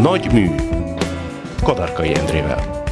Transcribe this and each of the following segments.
Nagy mű Kadarkai Endrével.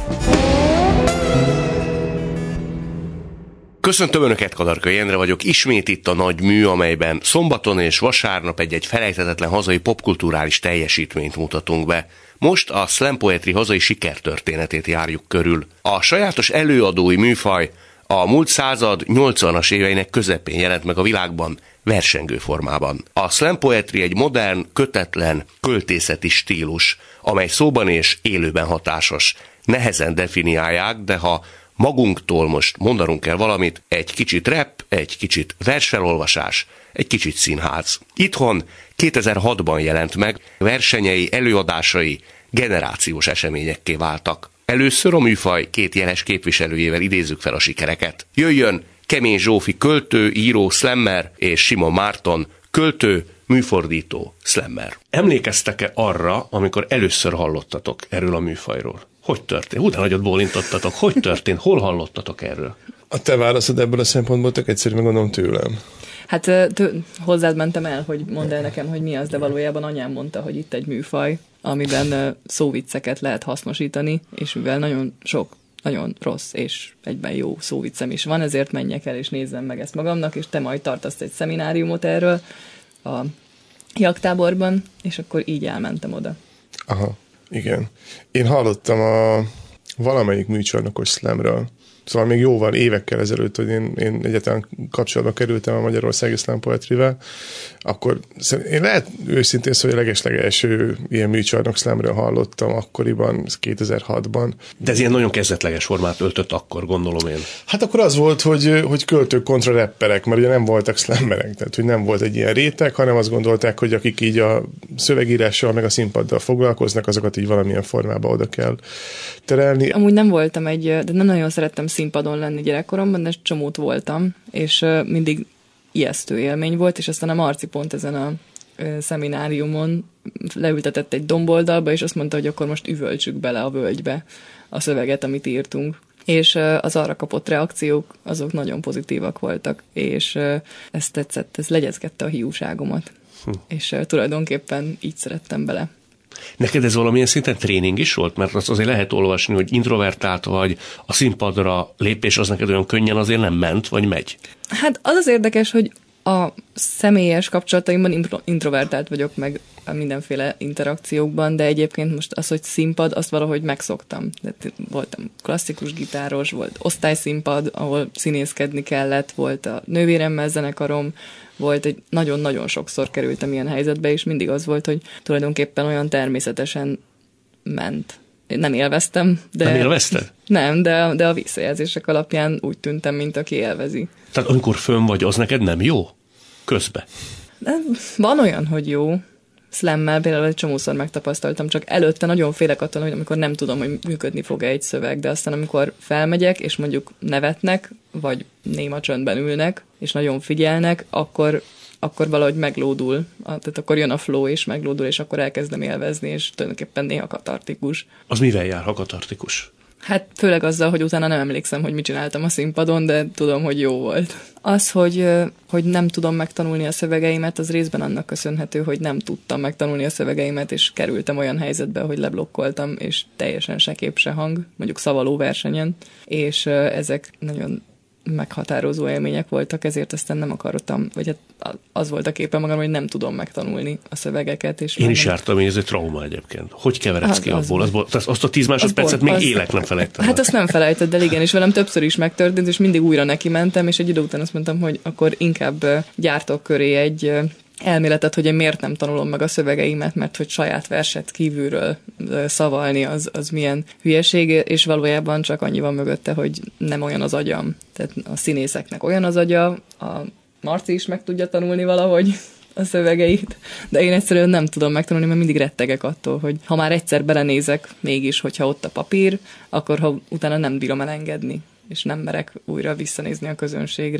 Köszöntöm Önöket, Kadarkai Endre vagyok, ismét itt a Nagy mű, amelyben szombaton és vasárnap egy felejthetetlen hazai popkulturális teljesítményt mutatunk be. Most a slam poetry hazai sikertörténetét járjuk körül. A sajátos előadói műfaj a múlt század 80-as éveinek közepén jelent meg a világban versengő formában. A slam poetry egy modern, kötetlen, költészeti stílus, amely szóban és élőben hatásos. Nehezen definiálják, de ha magunktól most mondanunk kell valamit, egy kicsit rap, egy kicsit versfelolvasás, egy kicsit színház. Itthon 2006-ban jelent meg, versenyei, előadásai generációs eseményekké váltak. Először a műfaj két jeles képviselőjével idézzük fel a sikereket. Jöjjön Kemény Zsófi költő, író, slammer, és Simon Márton költő, műfordító, slammer. Emlékeztek-e arra, amikor először hallottatok erről a műfajról? Hogy történt? De nagyot bólintottatok. Hogy történt? Hol hallottatok erről? A te válaszod ebből a szempontból tök egyszerű, meg gondolom tőlem. Hát hozzád mentem el, hogy mondd el nekem, hogy mi az, de valójában anyám mondta, hogy itt egy műfaj, amiben szóvicceket lehet hasznosítani, és mivel nagyon sok, nagyon rossz és egyben jó szóviccem is van, ezért menjek el és nézzem meg ezt magamnak, és te majd tartasz egy szemináriumot erről a jaktáborban, és akkor így elmentem oda. Aha, igen. Én hallottam valamelyik műcsarnokos slamről. Szóval még jóval, évekkel ezelőtt, hogy én egyáltalán kapcsolatba kerültem a magyarországi slam poetryvel, akkor én lehet őszintén szóval a legeslegelső ilyen műcsarnok slamről hallottam akkoriban, 2006-ban. De ez ilyen nagyon kezdetleges formát öltött akkor, gondolom én. Hát akkor az volt, hogy költők kontra rapperek, mert ugye nem voltak slammerek, tehát hogy nem volt egy ilyen réteg, hanem azt gondolták, hogy akik így a szövegírással meg a színpaddal foglalkoznak, azokat így valamilyen formába oda kell terelni. Amúgy nem voltam de nem nagyon szerettem színpadon lenni gyerekkoromban, de csomót voltam, és mindig ijesztő élmény volt, és aztán a Marci pont ezen a szemináriumon leültetett egy domboldalba, és azt mondta, hogy akkor most üvöltsük bele a völgybe a szöveget, amit írtunk. És az arra kapott reakciók, azok nagyon pozitívak voltak, és ez tetszett, ez legyezgette a hiúságomat. És tulajdonképpen így szerettem bele. Neked ez valamilyen szinten tréning is volt? Mert azt azért lehet olvasni, hogy introvertált vagy, a színpadra lépés az neked olyan könnyen azért nem ment, vagy megy? Hát az érdekes, hogy a személyes kapcsolataimban introvertált vagyok meg mindenféle interakciókban, de egyébként most az, hogy színpad, azt valahogy megszoktam. Voltam klasszikus gitáros, volt osztályszínpad, ahol színészkedni kellett, volt a nővéremmel zenekarom, volt egy nagyon-nagyon sokszor kerültem ilyen helyzetbe, és mindig az volt, hogy tulajdonképpen olyan természetesen ment. Én nem élveztem, de... Nem élvezted? Nem, de a visszajelzések alapján úgy tűntem, mint aki élvezi. Tehát amikor fönn vagy, az neked nem jó? Közbe? De van olyan, hogy jó. Slammel például egy csomószor megtapasztaltam, csak előtte nagyon félek attól, hogy amikor nem tudom, hogy működni fog-e egy szöveg, de aztán amikor felmegyek, és mondjuk nevetnek, vagy néma csöndben ülnek, és nagyon figyelnek, akkor valahogy meglódul. Tehát akkor jön a flow, és meglódul, és akkor elkezdem élvezni, és tulajdonképpen néha katartikus. Az mivel jár, ha katartikus? Hát főleg azzal, hogy utána nem emlékszem, hogy mit csináltam a színpadon, de tudom, hogy jó volt. Az, hogy nem tudom megtanulni a szövegeimet, az részben annak köszönhető, hogy nem tudtam megtanulni a szövegeimet, és kerültem olyan helyzetbe, hogy leblokkoltam, és teljesen se kép, se hang, mondjuk szavaló versenyen, és ezek nagyon meghatározó élmények voltak, ezért aztán nem akartam, vagy hát az volt a képe magam, hogy nem tudom megtanulni a szövegeket. És én is jártam, hogy ez egy trauma egyébként. Hogy keveredsz ki abból? Azt a 10 másodpercet még élek nem felejtem. Hát azt nem felejted, de igen, és velem többször is megtörtént, és mindig újra neki mentem, és egy idő után azt mondtam, hogy akkor inkább gyártok köré egy elméletet, hogy én miért nem tanulom meg a szövegeimet, mert hogy saját verset kívülről szavalni, az milyen hülyeség, és valójában csak annyi van mögötte, hogy nem olyan az agyam. Tehát a színészeknek olyan az agya, a Marci is meg tudja tanulni valahogy a szövegeit, de én egyszerűen nem tudom megtanulni, mert mindig rettegek attól, hogy ha már egyszer belenézek, mégis, hogyha ott a papír, akkor ha utána nem bírom elengedni, és nem merek újra visszanézni a közönségre.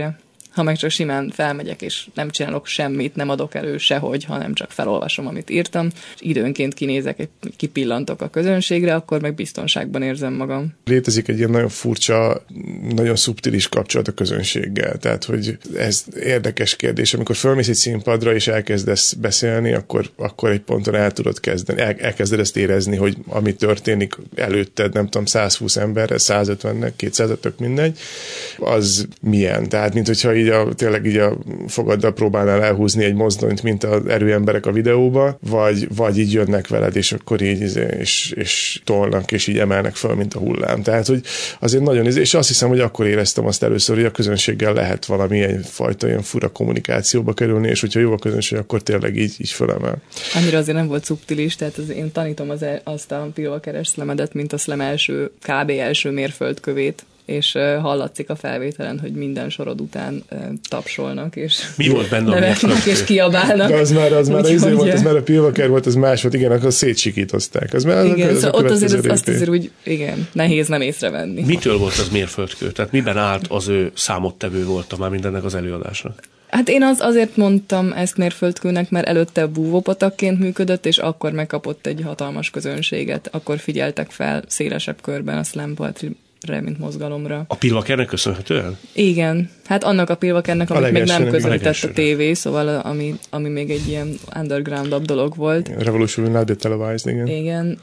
Ha meg csak simán felmegyek, és nem csinálok semmit, nem adok elő sehogy, hanem csak felolvasom, amit írtam, és időnként kinézek, kipillantok a közönségre, akkor meg biztonságban érzem magam. Létezik egy ilyen nagyon furcsa, nagyon szubtilis kapcsolat a közönséggel. Tehát, hogy ez érdekes kérdés. Amikor fölmész egy színpadra, és elkezdesz beszélni, akkor egy ponton elkezded ezt érezni, hogy ami történik előtted, nem tudom, 120 emberre, 150-nek, 200-et, tök mindegy, az milyen. Tehát, mint hogyha tényleg így a fogaddal próbálnál elhúzni egy mozdonyt, mint az erőemberek a videóba, vagy így jönnek veled, és akkor így és tolnak, és így emelnek föl, mint a hullám. Tehát, hogy azért nagyon, és azt hiszem, hogy akkor éreztem azt először, hogy a közönséggel lehet valamilyen fajta ilyen fura kommunikációba kerülni, és hogyha jó a közönség, akkor tényleg így fölemel. Annyira azért nem volt szubtilis, tehát én tanítom azt a pilvakeres szlemedet, mint a szlem kb. Első mérföldkövét, és hallatszik a felvételen, hogy minden sorod után tapsolnak, és mi volt benne nevetnek, és kiabálnak. De az már volt, az már a pilvaker volt, az más volt, igen, akkor szétsikítozták. Igen, szóval ott azért azt azért úgy, igen, nehéz nem észrevenni. Mitől volt az mérföldkő? Tehát miben állt az ő számottevő volt már mindennek az előadásnak? Hát én azért mondtam ezt mérföldkőnek, mert előtte búvópatakként működött, és akkor megkapott egy hatalmas közönséget. Akkor figyeltek fel szélesebb körben a slam poetry mint mozgalomra. A pilvakernek köszönhetően? Igen. Hát annak a pilvakernek, amit még nem közvetített a tévé, szóval ami még egy ilyen underground-abb dolog volt. Revolution will not be televised, igen. Igen,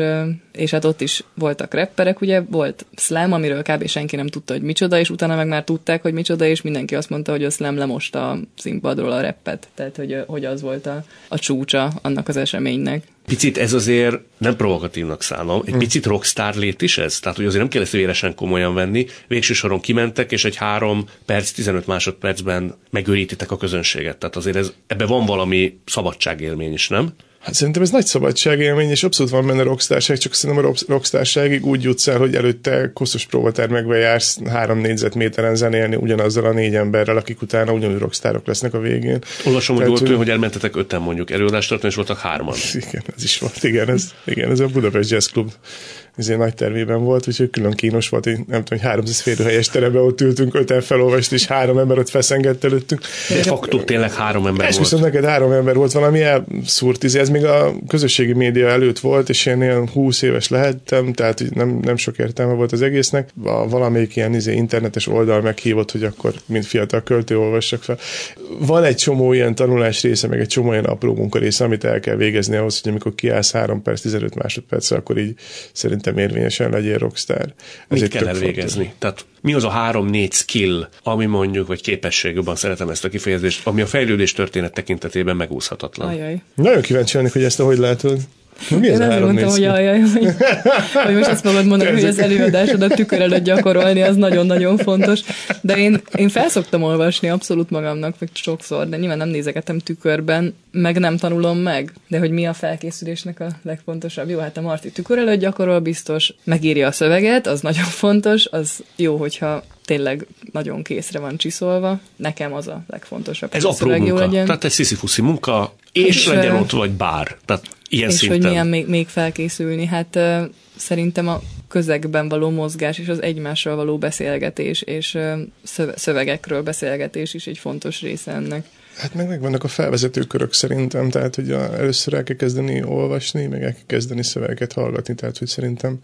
és hát ott is voltak rapperek, ugye, volt slam, amiről kb. Senki nem tudta, hogy micsoda, és utána meg már tudták, hogy micsoda, és mindenki azt mondta, hogy a slam lemosta a színpadról a rappet. Tehát, hogy az volt a csúcsa annak az eseménynek. Picit ez azért nem provokatívnak szánom, egy picit rockstar lét is ez? Tehát, hogy azért nem kell ezt véresen komolyan venni, végső soron kimentek, és egy 3 perc, 15 másodpercben megőrítitek a közönséget. Tehát azért ebben van valami szabadságélmény is, nem? Hát szerintem ez nagy szabadságélmény, és abszolút van benne rockstárság, csak szerintem a rockstárságig úgy jutsz el, hogy előtte koszos próbatermekbe jársz 3 négyzetméteren zenélni ugyanazzal a 4 emberrel, akik utána ugyanúgy rockstárok lesznek a végén. Olvasom, hogy volt hogy elmentetek 5-en mondjuk előadást tartani, és voltak 3-an. Igen, ez is volt. Igen, ez a Budapest Jazz Club nagy tervében volt, úgyhogy külön kínos volt, hogy nem tudom, hogy 300 férőhelyes teremben ott ültünk, 5-en felolvast, és 3 ember ott feszengett előttünk. De facto tényleg 3 ember volt. És viszont neked 3 ember volt, valami elszúrt, ez még a közösségi média előtt volt, és én ilyen 20 éves lehettem, tehát nem sok értelme volt az egésznek. Valamelyik ilyen internetes oldal meghívott, hogy akkor mint fiatal költő olvassak fel. Van egy csomó ilyen tanulás része, meg egy csomó ilyen apró munka része, amit el kell végezni ahhoz, hogy amikor kiállsz 3 perc, 15 másodpercre, akkor így szerintem érvényesen legyél rockstar. Mit kell elvégezni? Tehát mi az a 3-4 skill, ami mondjuk, vagy képesség, jobban szeretem ezt a kifejezést, ami a fejlődés történet tekintetében megúszhatatlan? Ajaj. Nagyon kíváncsi lennék, hogy ezt hogy látod. Mi én azért mondtam, hogy ajaj, hogy most azt fogod mondani, hogy az előadásodat tükör előtt gyakorolni, az nagyon-nagyon fontos. De én felszoktam olvasni abszolút magamnak, vagy sokszor, de nyilván nem nézegetem tükörben, meg nem tanulom meg. De hogy mi a felkészülésnek a legfontosabb? Jó, hát a Marti tükör előtt gyakorol biztos, megírja a szöveget, az nagyon fontos, az jó, hogyha tényleg nagyon készre van csiszolva. Nekem az a legfontosabb. Ez apró munka. Legyen. Tehát egy sziszifuszi munka, és legyen ott vagy bár. Tehát ilyen és szinten. hogy milyen még felkészülni. Hát szerintem a közegben való mozgás és az egymással való beszélgetés és szövegekről beszélgetés is egy fontos része ennek. Hát megvannak a felvezető körök szerintem, tehát hogy először el kell kezdeni olvasni, meg el kell kezdeni szövegeket hallgatni, tehát hogy szerintem...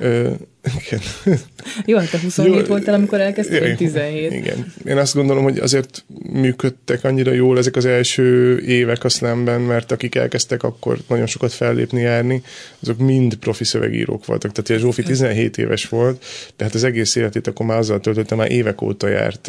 Igen. Jó, hát te 27 voltál, amikor elkezdtél, én 17. Igen. Én azt gondolom, hogy azért működtek annyira jól ezek az első évek a slamben, mert akik elkezdtek akkor nagyon sokat fellépni, járni, azok mind profi szövegírók voltak. Tehát a Zsófi 17 éves volt, tehát az egész életét akkor már azzal töltötte, már évek óta járt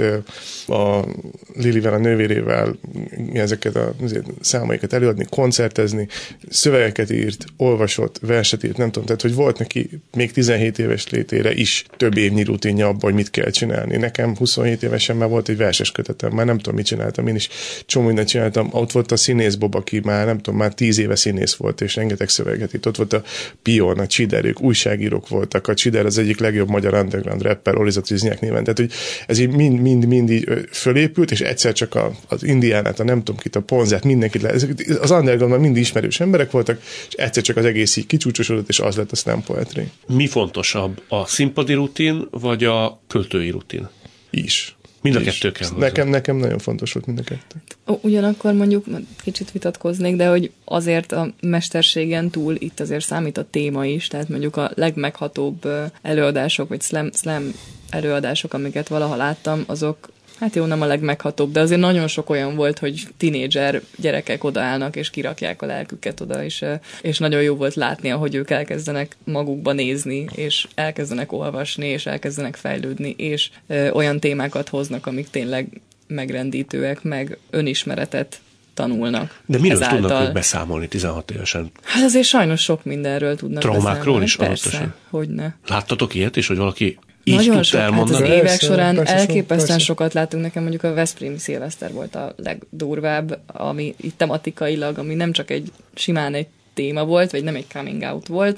a Lilivel, a nővérével ezeket a számaikat előadni, koncertezni, szövegeket írt, olvasott, verset írt, nem tudom, tehát hogy volt neki még 17 éves létére is több évnyi rutinja abban, hogy mit kell csinálni. Nekem 27 évesen már volt egy verses kötetem, már nem tudom, mit csináltam, én is csomó mindent csináltam. Ott volt a színész Bob, aki már nem tudom, már 10 éve színész volt, és rengeteg szöveget írt. Ott volt a Pion, a Csider, ők újságírók voltak. A Csider az egyik legjobb magyar underground rapper, Oliza Triznyák néven. Tehát, hogy ez így mind így fölépült, és egyszer csak az Indiánát, a nem tudom kit, a Ponzát, mindenkit az undergroundban mind ismerős emberek voltak, és egyszer csak az egész így kicsúcsosodott, és az lett a slam poetry. Mi fontosabb, a színpadi rutin, vagy a költői rutin? Is. Mind a kettő kell. Nekem nagyon fontos volt mind a kettő. Ugyanakkor mondjuk kicsit vitatkoznék, de hogy azért a mesterségen túl itt azért számít a téma is, tehát mondjuk a legmeghatóbb előadások, vagy slam előadások, amiket valaha láttam, azok hát jó, nem a legmeghatóbb, de azért nagyon sok olyan volt, hogy tinédzser gyerekek odaállnak, és kirakják a lelküket oda, és nagyon jó volt látni, ahogy ők elkezdenek magukba nézni, és elkezdenek olvasni, és elkezdenek fejlődni, és olyan témákat hoznak, amik tényleg megrendítőek, meg önismeretet tanulnak. De miről tudnak ők beszámolni 16 évesen? Hát azért sajnos sok mindenről tudnak Traumákról beszámolni. is Persze, hogyne. Láttatok ilyet is, hogy valaki így nagyon tudta sok, elmondani? Hát az évek során persze, elképesztően sokat látunk. Nekem mondjuk a Veszprémi szilveszter volt a legdurvább, ami itt tematikailag, ami nem csak simán egy téma volt, vagy nem egy coming out volt,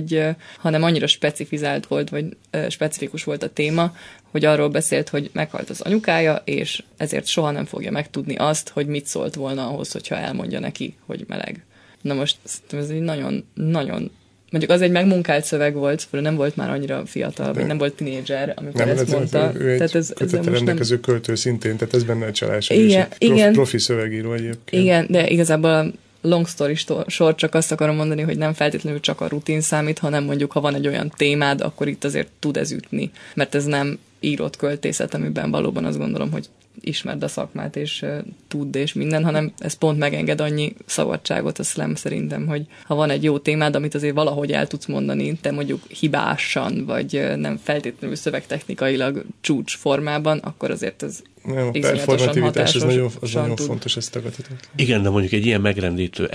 hanem annyira specifizált volt, vagy specifikus volt a téma, hogy arról beszélt, hogy meghalt az anyukája, és ezért soha nem fogja megtudni azt, hogy mit szólt volna ahhoz, hogyha elmondja neki, hogy meleg. Na most ez egy nagyon mondjuk az egy megmunkált szöveg volt, nem volt már annyira fiatal, vagy nem volt tinédzser, amikor ezt mondta. Ő egy kötete rendelkező költő szintén, tehát ez benne a csalás. Igen, profi szövegíró egyébként. Igen, de igazából long story short, csak azt akarom mondani, hogy nem feltétlenül csak a rutin számít, hanem mondjuk, ha van egy olyan témád, akkor itt azért tud ez ütni. Mert ez nem írott költészet, amiben valóban azt gondolom, hogy ismerd a szakmát, és tudd, és minden, hanem ez pont megenged annyi szabadságot a slam szerintem, hogy ha van egy jó témád, amit azért valahogy el tudsz mondani, te mondjuk hibásan, vagy nem feltétlenül szövegtechnikailag csúcs formában, akkor azért ez nem, a performativitás az nagyon fontos, ezt tagadhatatlan. Igen, de mondjuk egy ilyen megrendítő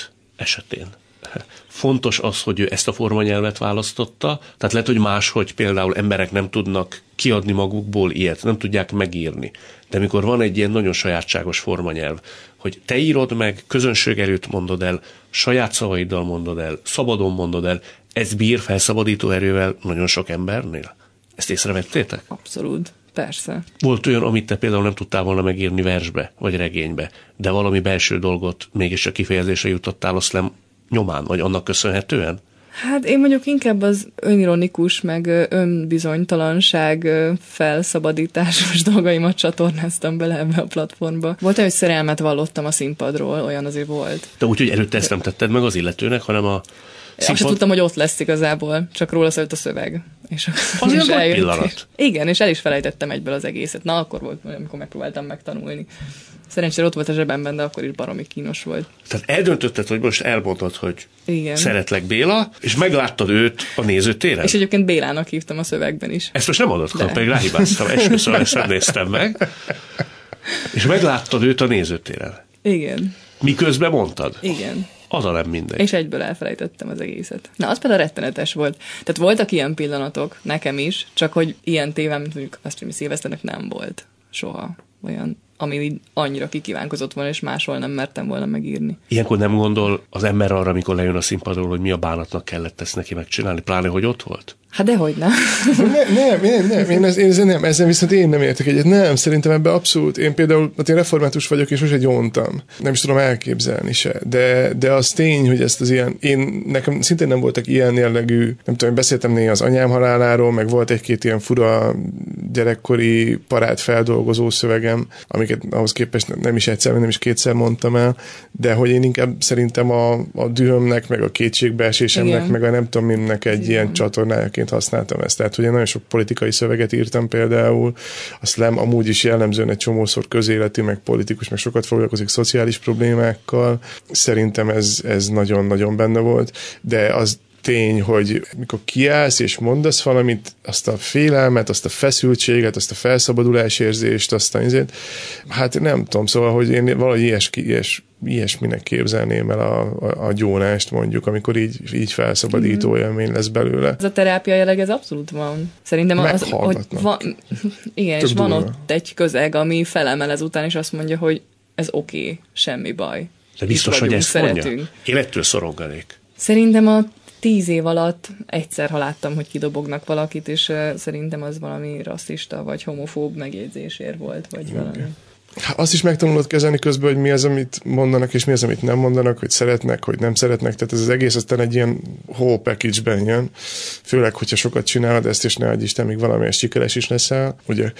esetén fontos az, hogy ő ezt a formanyelvet választotta, tehát lehet, hogy máshogy például emberek nem tudnak kiadni magukból ilyet, nem tudják megírni. De mikor van egy ilyen nagyon sajátságos formanyelv, hogy te írod meg, közönség előtt mondod el, saját szavaiddal mondod el, szabadon mondod el, ez bír felszabadító erővel nagyon sok embernél? Ezt észrevettétek? Abszolút. Persze. Volt olyan, amit te például nem tudtál volna megírni versbe, vagy regénybe, de valami belső dolgot mégiscsak kifejezésre jutottál a slam nyomán, vagy annak köszönhetően? Hát én mondjuk inkább az önironikus, meg önbizonytalanság felszabadításos dolgaimat csatornáztam bele ebbe a platformba. Volt olyan, hogy szerelmet vallottam a színpadról, olyan azért volt. De úgy, hogy előtte ezt nem tetted meg az illetőnek, hanem a Azt sem tudtam, hogy ott lesz igazából, csak róla szólt a szöveg. És azért volt pillanat. Igen, és el is felejtettem egyből az egészet. Na, akkor volt, amikor megpróbáltam megtanulni. Szerencsére ott volt a zsebemben, de akkor is baromi kínos volt. Tehát eldöntötted, hogy most elmondod, hogy igen. Szeretlek Béla, és megláttad őt a nézőtéren? És egyébként Bélának hívtam a szövegben is. Ezt most nem adott, pedig ráhibáztam, esküszöm, ezt nem néztem meg. És megláttad őt a nézőtéren? Igen. Miközben mondtad? Igen. Az a nem mindegy. És egyből elfelejtettem az egészet. Na, az például rettenetes volt. Tehát voltak ilyen pillanatok, nekem is, csak hogy ilyen tévám, mint mondjuk Veszprémi szilveszternek nem volt soha olyan, ami annyira kikívánkozott volna, és máshol nem mertem volna megírni. Ilyenkor nem gondol az ember arra, amikor lejön a színpadról, hogy mi a bánatnak kellett ezt neki megcsinálni, pláne, hogy ott volt? Hát dehogy nem. Nem, ezzel viszont én nem értek egyet. Nem, szerintem ebben abszolút. Én például, én református vagyok, és most egy gyóntam. Nem is tudom elképzelni se. De az tény, hogy ezt az ilyen, nekem szintén nem voltak ilyen jellegű, nem tudom, beszéltem néha az anyám haláláról, meg volt egy-két ilyen fura gyerekkori parát feldolgozó szövegem, amiket ahhoz képest nem is egyszer, nem is kétszer mondtam el, de hogy én inkább szerintem a dühömnek, meg a kétségbeesésemnek, igen, meg a nem tudom minnek egy igen, ilyen csatornájaként használtam ezt. Tehát, hogy én nagyon sok politikai szöveget írtam például, a slam amúgy is jellemzően egy csomószor közéleti, meg politikus, meg sokat foglalkozik szociális problémákkal. Szerintem ez nagyon-nagyon benne volt, de az tény, hogy mikor kiállsz és mondasz valamit, azt a félelmet, azt a feszültséget, azt a felszabadulásérzést, azt a hát nem tudom, szóval, hogy én valahogy ilyesminek képzelném el a gyónást mondjuk, amikor így felszabadító élmény lesz belőle. Ez a terápia jelleg, ez abszolút van. Szerintem az, hogy van, igen, tök és durva. Van ott egy közeg, ami felemel ezután, és azt mondja, hogy ez oké, semmi baj. De biztos, hogy ezt mondja? Én ettől szoronganék. Szerintem a 10 év alatt egyszer, ha láttam, hogy kidobognak valakit, és szerintem az valami rasszista, vagy homofób megjegyzésért volt, vagy valami. Azt is megtanulod kezelni közben, hogy mi az, amit mondanak, és mi az, amit nem mondanak, hogy szeretnek, hogy nem szeretnek. Tehát ez az egész aztán egy ilyen whole package-ben jön. Főleg, hogyha sokat csinálod ezt, és ne adj Isten, még valamilyen sikeres is leszel. Ugye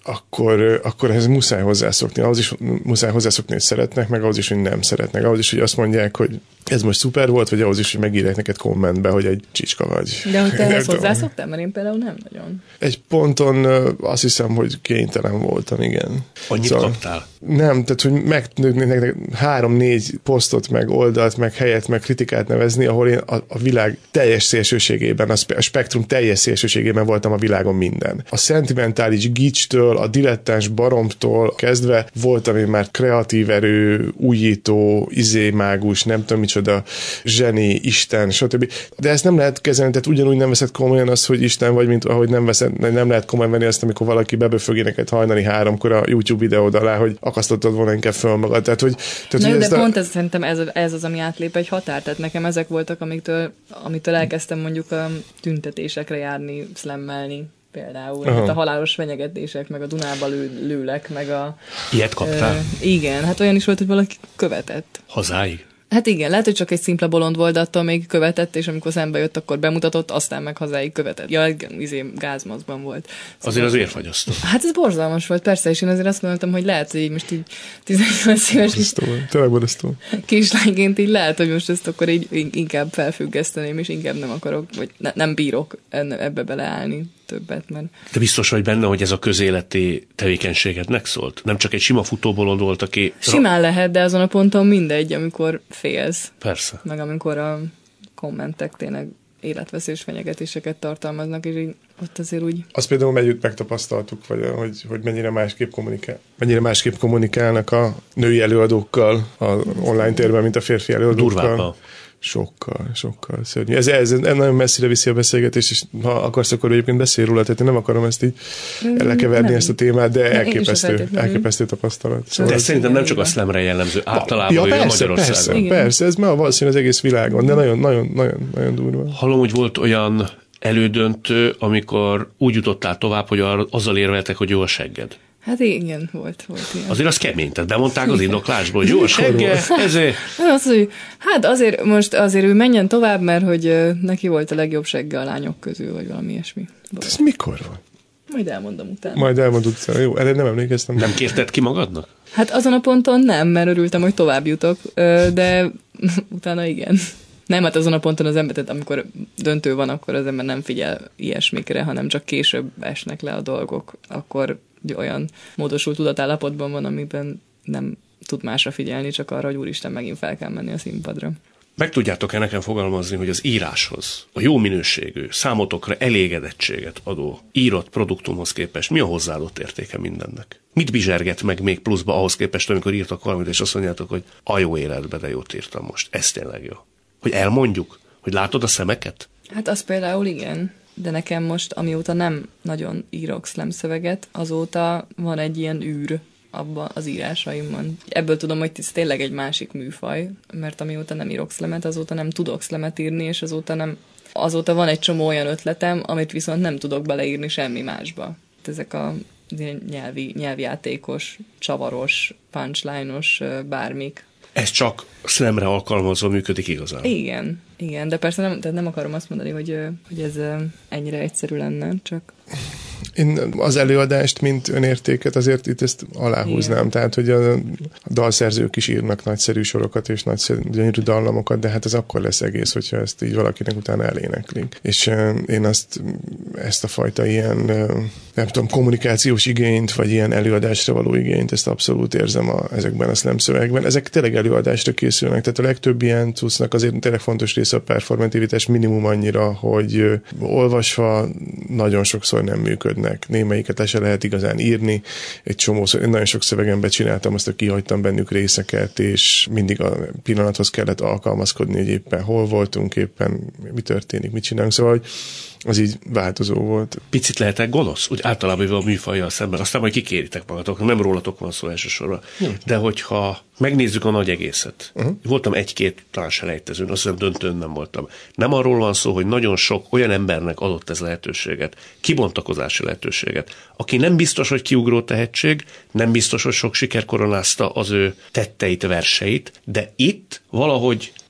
akkor ehhez muszáj hozzászokni. Ahhoz is muszáj hozzászokni, hogy szeretnek, meg ahhoz is, hogy nem szeretnek. Ahhoz is, hogy azt mondják, hogy ez most szuper volt, vagy ahhoz is, hogy megírják neked kommentbe, hogy egy csicska vagy. De hogy te ehhez hozzászoktál? Mert én például nem nagyon. Egy ponton azt hiszem, hogy kénytelen voltam, igen. Annyit kaptál? Nem, tehát, hogy meg 3-4 posztot, meg oldalt, meg helyet, meg kritikát nevezni, ahol én a világ teljes szélsőségében, a spektrum teljes szélsőségében voltam a világon minden. A szentimentális gicstől, a dilettáns baromtól kezdve voltam én már kreatív erő, újító, mágus, nem tudom micsoda, zseni, Isten, stb. De ezt nem lehet kezelni, tehát ugyanúgy nem veszed komolyan azt, hogy Isten vagy, mint ahogy nem lehet komolyan venni azt, amikor valaki beböfögi neked hajnali 3-kor a YouTube videód alá, hogy akasztottad volna inkább föl magad. Tehát, de pont ez szerintem ez az, ami átlép egy határ. Tehát nekem ezek voltak, amitől elkezdtem mondjuk a tüntetésekre járni, szlemmelni. Például hát a halálos fenyegetések, meg a Dunába lőlek, meg a... Ilyet kaptál? Igen, hát olyan is volt, hogy valaki követett. Hazáig? Hát igen, lehet, hogy csak egy szimpla bolond volt, de attól még követett, és amikor szembe jött, akkor bemutatott, aztán meg hazáig követett. Ja, gázmaszkban volt. Szóval azért az érfagyasztó. Hát ez borzalmas volt, persze, és én azért azt gondoltam, hogy lehet, hogy így most így 18 éves kislányként így lehet, hogy most ezt akkor így inkább felfüggeszteném, és inkább nem akarok, vagy nem bírok ebbe beleállni többet, mert... De biztos vagy benne, hogy ez a közéleti tevékenységednek szólt? Nem csak egy sima futóbolond volt, aki... Simán lehet, de azon a ponton mindegy, amikor félsz. Persze. Meg amikor a kommentek tényleg életveszélyes fenyegetéseket tartalmaznak, és így ott azért úgy... Azt például együtt megtapasztaltuk, hogy mennyire másképp kommunikálnak a női előadókkal az online térben, mint a férfi előadókkal. Durvább. Sokkal szörnyű. Ez nagyon messzire viszi a beszélgetést, és ha akarsz, akkor egyébként beszélj róla, tehát én nem akarom ezt így lekeverni ezt a témát, de elképesztő tapasztalat. Szóval de szerintem nem csak a szlamre jellemző, általában Magyarországon. Persze, ez már valószínűleg az egész világon, de nagyon durva. Hallom, hogy volt olyan elődöntő, amikor úgy jutottál tovább, hogy azzal érveltek, hogy jó a segged. Hát igen, volt ilyen. Azért az kemény, tehát bemondták az indoklásból, hogy jó a segge, ezért. Hát azért ő menjen tovább, mert hogy neki volt a legjobb segge a lányok közül, vagy valami ilyesmi. Ez mikor van? Majd elmondom utána. Jó, erre nem emlékeztem. Nem kérted ki magadnak? Hát azon a ponton nem, mert örültem, hogy tovább jutok, de utána igen. Nem, hát azon a ponton az ember, tehát amikor döntő van, akkor az ember nem figyel ilyesmikre, hanem csak később esnek le a dolgok, akkor olyan módosult tudatállapotban van, amiben nem tud másra figyelni, csak arra, hogy úristen, megint fel kell menni a színpadra. Meg tudjátok-e nekem fogalmazni, hogy az íráshoz, a jó minőségű, számotokra elégedettséget adó írott produktumhoz képest mi a hozzáadott értéke mindennek? Mit bizserget meg még pluszba ahhoz képest, amikor írtak valamit, és azt mondjátok, hogy a jó életbe, de jót írtam most. Ez tényleg jó. Hogy elmondjuk? Hogy látod a szemeket? Hát az például igen. De nekem most, amióta nem nagyon írok slam szöveget, azóta van egy ilyen űr abban az írásaimban. Ebből tudom, hogy ez tényleg egy másik műfaj, mert amióta nem írok slamet, azóta nem tudok slamet írni, és azóta van egy csomó olyan ötletem, amit viszont nem tudok beleírni semmi másba. Ezek a nyelvjátékos, csavaros, punchline-os bármik. Ez csak slamre alkalmazva működik igazán. Igen, de persze nem akarom azt mondani, hogy ez ennyire egyszerű lenne, csak... Én az előadást, mint önértéket azért itt ezt aláhúznám. Igen. Tehát, hogy a dalszerzők is írnak nagyszerű sorokat és gyönyörű dallamokat, de hát ez akkor lesz egész, hogyha ezt így valakinek utána eléneklik. És én ezt a fajta ilyen, nem tudom, kommunikációs igényt, vagy ilyen előadásra való igényt, ezt abszolút érzem ezekben a slam szövegben. Ezek tényleg előadásra készülnek, tehát a legtöbb ilyen cuccnak azért tényleg fontos része a performativitás minimum annyira, hogy olvasva nagyon sokszor nem működnek. Némelyiket le se lehet igazán írni. Egy csomószor, én nagyon sok szövegemben csináltam azt, hogy kihagytam bennük részeket, és mindig a pillanathoz kellett alkalmazkodni, hogy éppen hol voltunk, éppen mi történik, mit csinálunk. Szóval, hogy az így változó volt. Picit lehetek gonosz, úgy általában a műfajjal szemben, aztán majd kikéritek magatok, nem rólatok van szó elsősorban. De hogyha megnézzük a nagy egészet, voltam egy-két talán selejtezőn, azt hiszem döntőn nem voltam. Nem arról van szó, hogy nagyon sok olyan embernek adott ez lehetőséget, kibontakozási lehetőséget, aki nem biztos, hogy kiugró tehetség, nem biztos, hogy sok siker koronázta az ő tetteit, verseit, de itt valahogy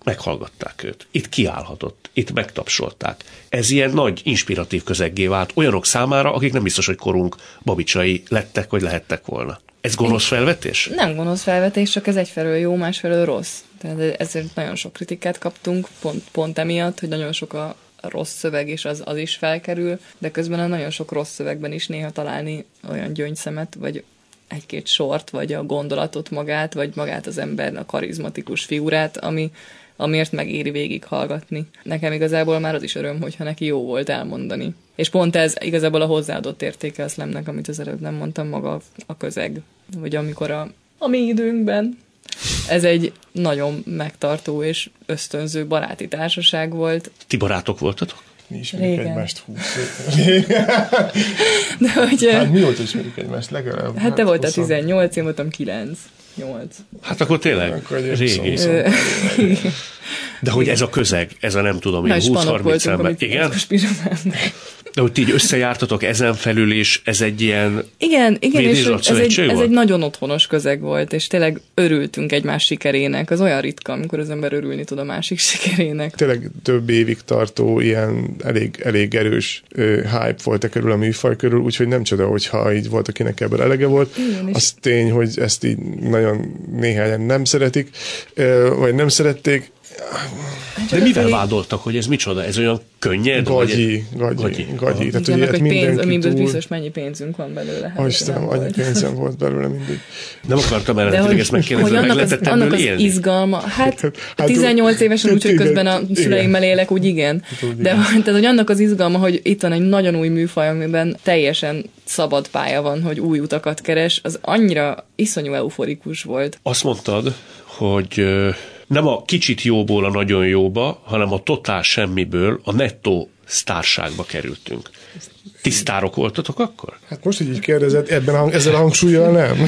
meghallgatták őt. Itt kiállhatott, itt megtapsolták. Ez ilyen nagy, inspiratív közeggé vált olyanok számára, akik nem biztos, hogy korunk babicsai lettek, vagy lehettek volna. Ez gonosz felvetés? Nem gonosz felvetés, csak ez egyfelől jó, másfelől rossz. Tehát ezért nagyon sok kritikát kaptunk, pont emiatt, hogy nagyon sok a rossz szöveg, és az is felkerül, de közben a nagyon sok rossz szövegben is néha találni olyan gyöngyszemet, vagy egy-két sort, vagy a gondolatot magát, vagy magát az ember, a karizmatikus figurát, amiért megéri végighallgatni. Nekem igazából már az is öröm, hogyha neki jó volt elmondani. És pont ez igazából a hozzáadott értéke a slamnek, amit az előbb nem mondtam, maga a közeg. Vagy amikor a mi időnkben ez egy nagyon megtartó és ösztönző baráti társaság volt. Ti barátok voltatok? Mi ismerjük egymást 20 De hogy... Hát mióta ismerjük egymást? Legalább. Hát te voltál 18, én voltam 9. 8. Hát akkor tényleg régi. De hogy ez a közeg, ez a nem tudom, 20-30 ember. Igen? De hogy ti így összejártatok ezen felül is, ez egy ilyen igen, és ez egy nagyon otthonos közeg volt, és tényleg örültünk egymás sikerének. Az olyan ritka, amikor az ember örülni tud a másik sikerének. Tényleg több évig tartó, ilyen elég erős hype volt körül a műfaj körül, úgyhogy nem csoda, hogyha így volt, akinek ebből elege volt. Igen, az tény, hogy ezt így nagyon néhányan nem szeretik, vagy nem szerették. De mivel vádoltak, hogy ez micsoda? Ez olyan könnyed? Gagyi. Tehát, ugye hogy pénz, biztos mennyi pénzünk van belőle. Istenem, annyi pénzem volt belőle mindig. Nem akartam eredetileg ezt megkérdezni, meg lehetett ebből élni? Annak az izgalma, hát 18 évesen úgy, hogy közben a szüleimmel élek, úgy igen. De tehát, hogy annak az izgalma, hogy itt van egy nagyon új műfaj, amiben teljesen szabad pálya van, hogy új utakat keres, az annyira iszonyú euforikus volt. Azt mondtad, hogy nem a kicsit jóból a nagyon jóba, hanem a totál semmiből a nettó sztárságba kerültünk. Ti sztárok voltatok akkor? Hát most, hogy így kérdezed, ezzel a hangsúlyjal nem.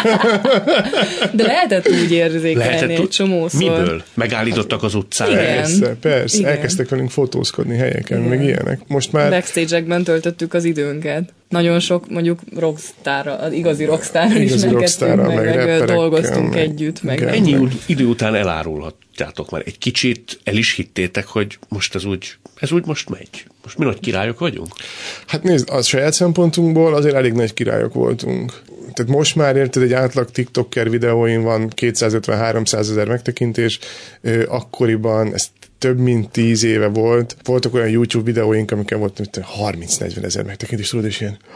De lehetett úgy érzékelni egy csomószor. Miből? Megállítottak az utcán? Persze. Igen. Elkezdtek velünk fotózkodni helyeken, meg ilyenek. Most már... Backstage-ekben töltöttük az időnket. Nagyon sok, mondjuk rockstárral, igazi rockstárral is meg dolgoztunk együtt. Ennyi idő után elárulhatjátok már. Egy kicsit el is hittétek, hogy most ez úgy most megy. Most mi nagy királyok vagyunk? Hát nézd, a saját szempontunkból azért elég nagy királyok voltunk. Tehát most már érted, egy átlag TikToker videóin van 250-300 ezer megtekintés, akkoriban ez több mint 10 éve volt. Voltak olyan YouTube videóink, amikkel volt 30-40 ezer megtekintés, tudod, és ilyen...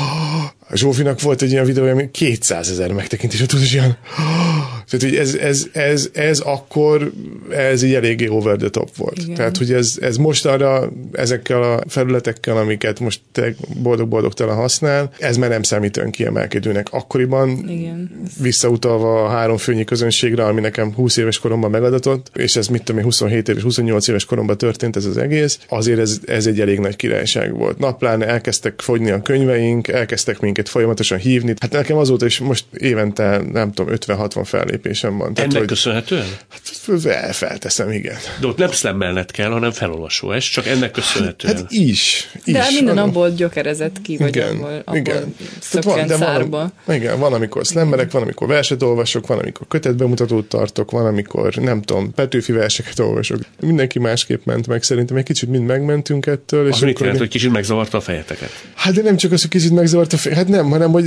A Zsófinak volt egy ilyen videója, ami 200 ezer megtekintés, tudod, és ilyen... Tehát, hogy ez akkor, ez így eléggé over the top volt. Igen. Tehát, hogy ez most arra, ezekkel a felületekkel, amiket most boldog-boldogtalan használ, ez már nem számít olyan kiemelkedőnek. Akkoriban visszautalva a 3 főnyi közönségre, ami nekem 20 éves koromban megadatott, és ez mit tudom én, 27 éves, 28 éves koromban történt ez az egész, azért ez egy elég nagy királyság volt. Naplán elkezdtek fogyni a könyveink, elkezdtek minket folyamatosan hívni. Hát nekem azóta is most évente, nem tudom, 50-60 fellépésem van. Tehát, ennek köszönhetően? Hát felteszem, igen. De ott nem szlemmelned kell, hanem felolvasó ez, csak ennek köszönhetően. Hát is. De minden abból gyökerezett ki, vagy abból szökkent szárba. Igen, van, amikor szlemmelek, van, amikor verset olvasok, van, amikor kötetbemutatót tartok, van, amikor, nem tudom, Petőfi verseket olvasok. Mindenki másképp ment meg, szerintem egy kicsit mind megmentünk ettől. Az mit jelent, hogy kicsit megzavarta a fejeteket? Hát de nem csak az, hogy kicsit megzavarta a fejeteket, hát nem, hanem, hogy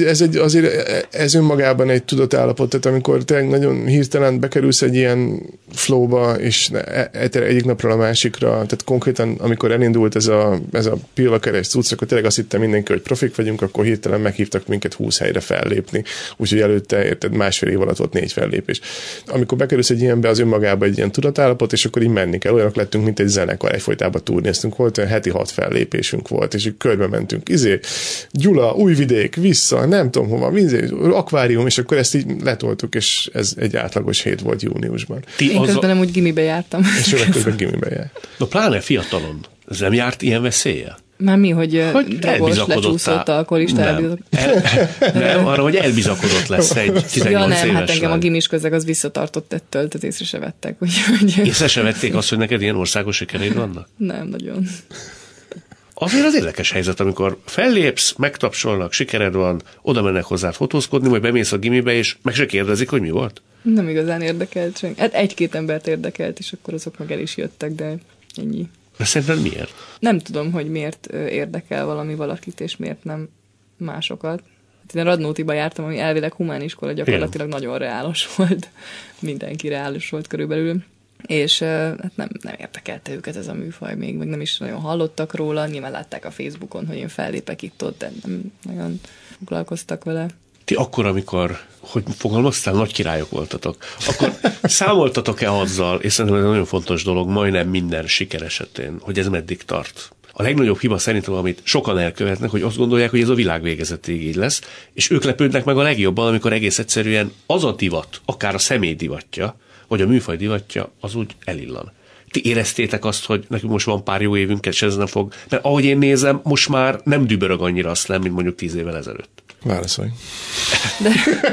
ez önmagában egy tudatállapot, tehát amikor tényleg nagyon hirtelen bekerülsz egy ilyen flowba, és egyik napról a másikra, tehát konkrétan, amikor elindult ez a pillakeres cucc, akkor tényleg azt hittem mindenki, hogy profik vagyunk, akkor hirtelen meghívtak minket 20 helyre fellépni, úgyhogy előtte, érted, másfél év alatt volt 4 fellépés. Amikor bekerülsz egy ilyenbe, az önmagában egy ilyen tudatállapot, és akkor így menni kell. Olyanok lettünk, mint egy zenekar, egyfolytában turnéztünk, volt olyan heti 6 fellépésünk volt, és így körbe mentünk. Gyula, Újvidék, vissza, nem tudom hova, akvárium, és akkor ezt így letoltuk, és ez egy átlagos hét volt júniusban. Én közben nem úgy gimibe jártam. És ő közben gimibe járt. No, pláne fiatalon. Ez nem járt ilyen veszélye? Már mi, hogy drogos, lecsúszott alkoholista nem, arra, hogy elbizakodott lesz egy 18 éves. Hát engem a gimis közeg az visszatartott ettől, tehát észre se vettek. Észre se vették azt, hogy neked ilyen országos sikereid vannak? Nem, nagyon. azért az érdekes helyzet, amikor fellépsz, megtapsolnak, sikered van, oda mennek hozzád fotózkodni, majd bemész a gimibe, és meg se kérdezik, hogy mi volt? Nem igazán érdekelt senki. Hát egy-két embert érdekelt, és akkor azok meg el is jöttek, de ennyi. De szerinted miért? Nem tudom, hogy miért érdekel valami valakit, és miért nem másokat. Hát én a Radnótiba jártam, ami elvileg humán iskola, gyakorlatilag nagyon reálos volt. Mindenki reálos volt körülbelül. És hát nem érdekelte őket ez a műfaj még, meg nem is nagyon hallottak róla. Nyilván látták a Facebookon, hogy én fellépek itt-ott, de nem nagyon foglalkoztak vele. Ti akkor, amikor, hogy fogalmaztál, nagy királyok voltatok, akkor számoltatok-e azzal, és szerintem ez egy nagyon fontos dolog, majdnem minden siker esetén, hogy ez meddig tart? A legnagyobb hiba szerintem, amit sokan elkövetnek, hogy azt gondolják, hogy ez a világ végezetéig így lesz, és ők lepődnek meg a legjobban, amikor egész egyszerűen az a divat, akár a személy divatja, vagy a műfaj divatja, az úgy elillan. Ti éreztétek azt, hogy nekünk most van pár jó évünk, és ez nem fog, mert ahogy én nézem, most már nem dübörög annyira a slam, mint mondjuk 10 évvel ezelőtt. Válaszolj. De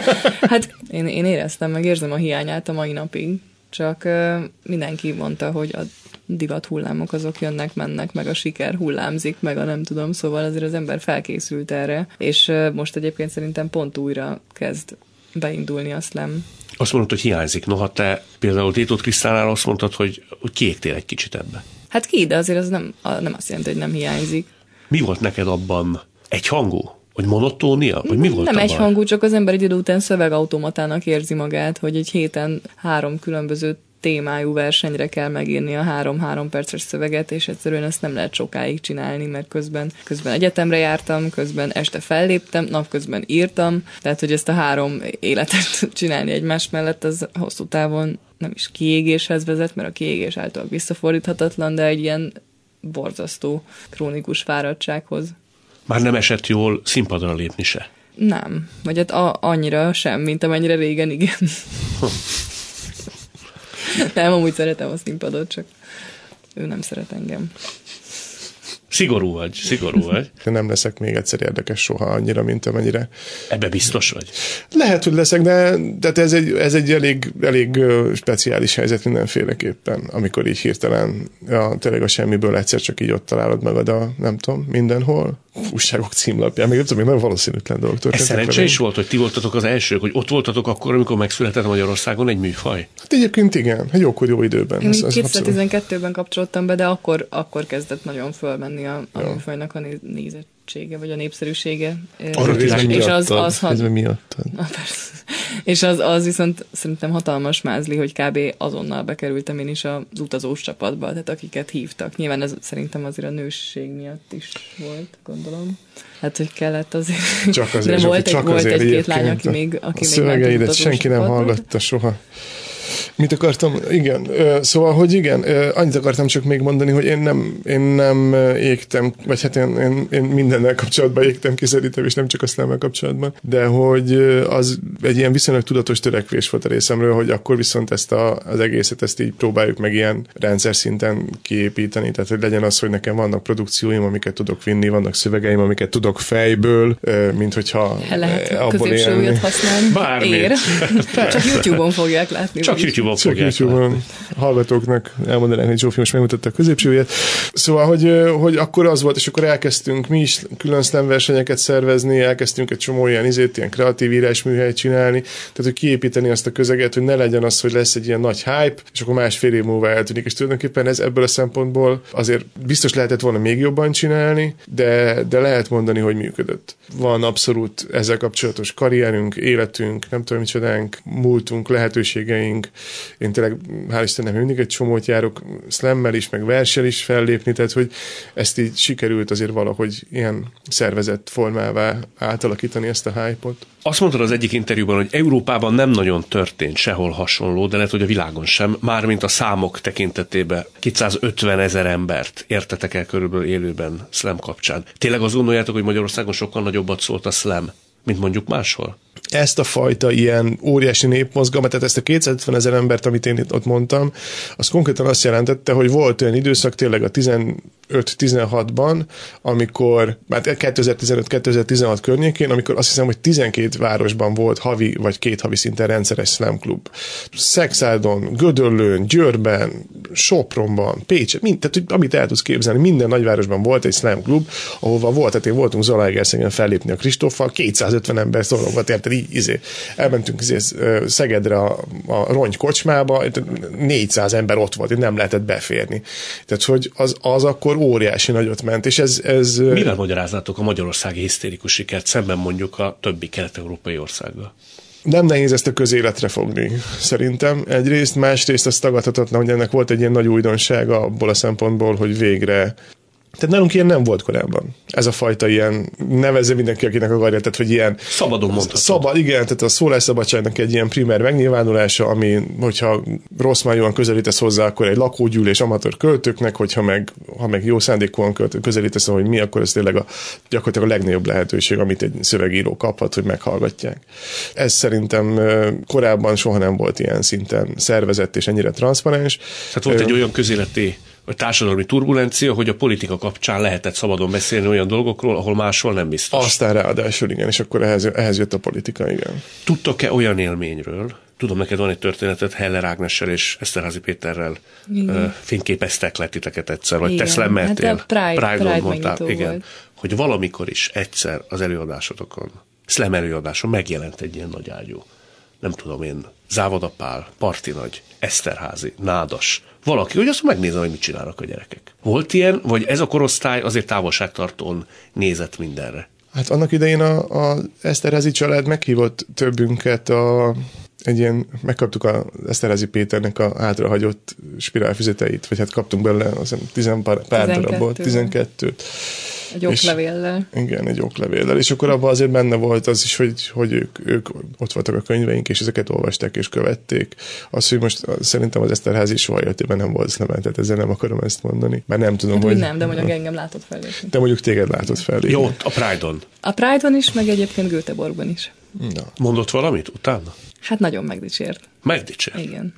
hát én éreztem, meg érzem a hiányát a mai napig, csak mindenki mondta, hogy a divat hullámok azok jönnek, mennek, meg a siker hullámzik, meg a nem tudom, szóval azért az ember felkészült erre, és most egyébként szerintem pont újra kezd beindulni a slam. Azt mondod, hogy hiányzik. Noha te például Tétót Krisztánál azt mondtad, hogy kiégtél egy kicsit ebbe. Hát ki, de azért az nem azt jelenti, hogy nem hiányzik. Mi volt neked abban? Egyhangú? Vagy monotónia? Vagy mi volt nem abban? egyhangú, csak az ember egy idő után szövegautomatának érzi magát, hogy egy héten 3 különböző témájú versenyre kell megírni a 3 perces szöveget, és egyszerűen ezt nem lehet sokáig csinálni, mert közben egyetemre jártam, közben este felléptem, napközben írtam, tehát hogy ezt a 3 életet csinálni egymás mellett, az hosszú távon nem is kiégéshez vezet, mert a kiégés által visszafordíthatatlan, de egy ilyen borzasztó krónikus fáradtsághoz. Már nem esett jól színpadra lépni se? Nem. Vagy hát annyira sem, mint amennyire régen, igen. Nem, amúgy szeretem a színpadot, csak ő nem szeret engem. Szigorú vagy. Nem leszek még egyszer érdekes soha annyira, mint amennyire. Ebbe biztos vagy? Lehet, hogy leszek, de ez egy elég speciális helyzet mindenféleképpen, amikor így hirtelen tényleg a semmiből egyszer csak így ott találod magad nem tudom, mindenhol. Újságok címlapján, még nem tudom, még nem valószínűtlen dolog történt. Ez szerencsé is volt, hogy ti voltatok az elsők, hogy ott voltatok akkor, amikor megszületett Magyarországon egy műfaj? Hát egyébként igen, egy jókor jó időben. Én 2012-ben kapcsolódtam be, de akkor kezdett nagyon fölmenni a műfajnak a nézettsége, vagy a népszerűsége. És az viszont szerintem hatalmas mázli, hogy kb. Azonnal bekerültem én is az utazós csapatba, tehát akiket hívtak. Nyilván ez szerintem azért a nőség miatt is volt, gondolom. Hát, hogy kellett azért. Csak azért, de volt egy-két lány, aki még a szövegeidet senki nem hallgatta soha. Mit akartam? Igen. Szóval, hogy igen, annyit akartam csak még mondani, hogy én nem égtem, vagy hát én mindennel kapcsolatban égtem ki szerintem, és nem csak a szlámmel kapcsolatban, de hogy az egy ilyen viszonylag tudatos törekvés volt a részemről, hogy akkor viszont az egészet ezt így próbáljuk meg ilyen rendszer szinten kiépíteni, tehát hogy legyen az, hogy nekem vannak produkcióim, amiket tudok vinni, vannak szövegeim, amiket tudok fejből, mint hogyha abból élni. Használni. Bármit. Csak YouTube-on fogják látni. Csak YouTube-on hallgatóknak elmondanánk, hogy Zsófi most megmutatta a középsőjét. Szóval, hogy akkor az volt, és akkor elkezdtünk mi is külön slam versenyeket szervezni, elkezdtünk egy csomó ilyen kreatív írásműhelyt csinálni, tehát hogy kiépíteni azt a közeget, hogy ne legyen az, hogy lesz egy ilyen nagy hype, és akkor másfél év múlva eltűnik, és tulajdonképpen ez ebből a szempontból azért biztos lehetett volna még jobban csinálni, de lehet mondani, hogy működött. Van abszolút ezzel kapcsolatos karrierünk, életünk, nem tudom micsodánk, múltunk, lehetőségeink. Én tényleg, hál' Istennek, mindig egy csomót járok slammel is, meg verssel is fellépni, tehát hogy ezt így sikerült azért valahogy ilyen szervezett formává átalakítani ezt a hype-ot. Azt mondtad az egyik interjúban, hogy Európában nem nagyon történt sehol hasonló, de lehet, hogy a világon sem, mármint a számok tekintetében 250 000 embert értetek el körülbelül élőben slam kapcsán. Tényleg azt gondoljátok, hogy Magyarországon sokkal nagyobbat szólt a slam, mint mondjuk máshol? ezt a fajta ilyen óriási népmozgalmat, tehát ezt a 250 000 embert, amit én ott mondtam, az konkrétan azt jelentette, hogy volt olyan időszak tényleg a 15-16-ban, amikor, már 2015-2016 környékén, amikor azt hiszem, hogy 12 városban volt havi vagy 2 havi szinten rendszeres slam klub. Szexádon, Gödöllőn, Győrben, Sopronban, Pécset, tehát amit el tudsz képzelni, minden nagyvárosban volt egy slam klub, ahova volt, tehát én voltunk Zalaegerszegen fellépni a Kristóffal, 250 ember szorongva, érted, így elmentünk Szegedre a Rongy kocsmába, 400 ember ott volt, nem lehetett beférni. Tehát, hogy az akkor óriási nagyot ment, és ez... Mivel magyaráznátok a magyarországi hisztérikus sikert szemben mondjuk a többi kelet-európai országgal? Nem nehéz ezt a közéletre fogni, szerintem. Egyrészt, másrészt az tagadhatatlan, hogy ennek volt egy ilyen nagy újdonsága abból a szempontból, hogy végre. Tehát nálunk ilyen nem volt korábban. Ez a fajta ilyen, nevezze mindenki, akinek akarja, tehát hogy ilyen... Szabadon mondhatod. Szabad, igen, tehát a szólásszabadságnak egy ilyen primer megnyilvánulása, ami, hogyha rossz májúan közelítesz hozzá, akkor egy lakógyűlés amatőr költőknek, ha meg jó szándékúan közelítesz, hogy mi, akkor ez tényleg gyakorlatilag a legnagyobb lehetőség, amit egy szövegíró kaphat, hogy meghallgatják. Ez szerintem korábban soha nem volt ilyen szinten szervezett és ennyire transzparens. Tehát volt egy olyan közéleti vagy társadalmi turbulencia, hogy a politika kapcsán lehetett szabadon beszélni olyan dolgokról, ahol máshol nem biztos. Aztán ráadásul igen, és akkor ehhez jött a politika, igen. Tudtok-e olyan élményről? Tudom, neked van egy történetet, Heller Ágnessel és Eszterházy Péterrel fényképeztek le titeket egyszer, vagy te szlemmeltél. Hát Pride mondtál, igen, volt. hogy valamikor is egyszer az előadásotokon, szlem előadáson megjelent egy ilyen nagy ágyú. Nem tudom én, Závada Pál, Parti Nagy, Eszterházy, Nádas, valaki, hogy azt megnézem, hogy mit csinálnak a gyerekek. Volt ilyen, vagy ez a korosztály azért távolságtartón nézett mindenre? Hát annak idején a Eszterházy család meghívott többünket megkaptuk az Eszterházy Péternek a hátrahagyott spirálfüzeteit, vagy hát kaptunk belőle, azt hiszem 10 pár darabból, 12-t. Egy oklevéllel. Igen, egy oklevéllel. És akkor abban azért benne volt az is, hogy ők ott voltak a könyveink, és ezeket olvasták és követték. Az, hogy most szerintem az Eszterházy soha életében nem volt szlemel, tehát ezzel nem akarom ezt mondani. Mert nem tudom, hát, hogy... Nem, de mondjuk engem látott fellépni. De mondjuk téged látott fellépni. Jó, a Pride-on. A Pride-on is, meg egyébként Göteborgban is. Na. Mondott valamit utána? Hát nagyon megdicsért. Megdicsért? Igen.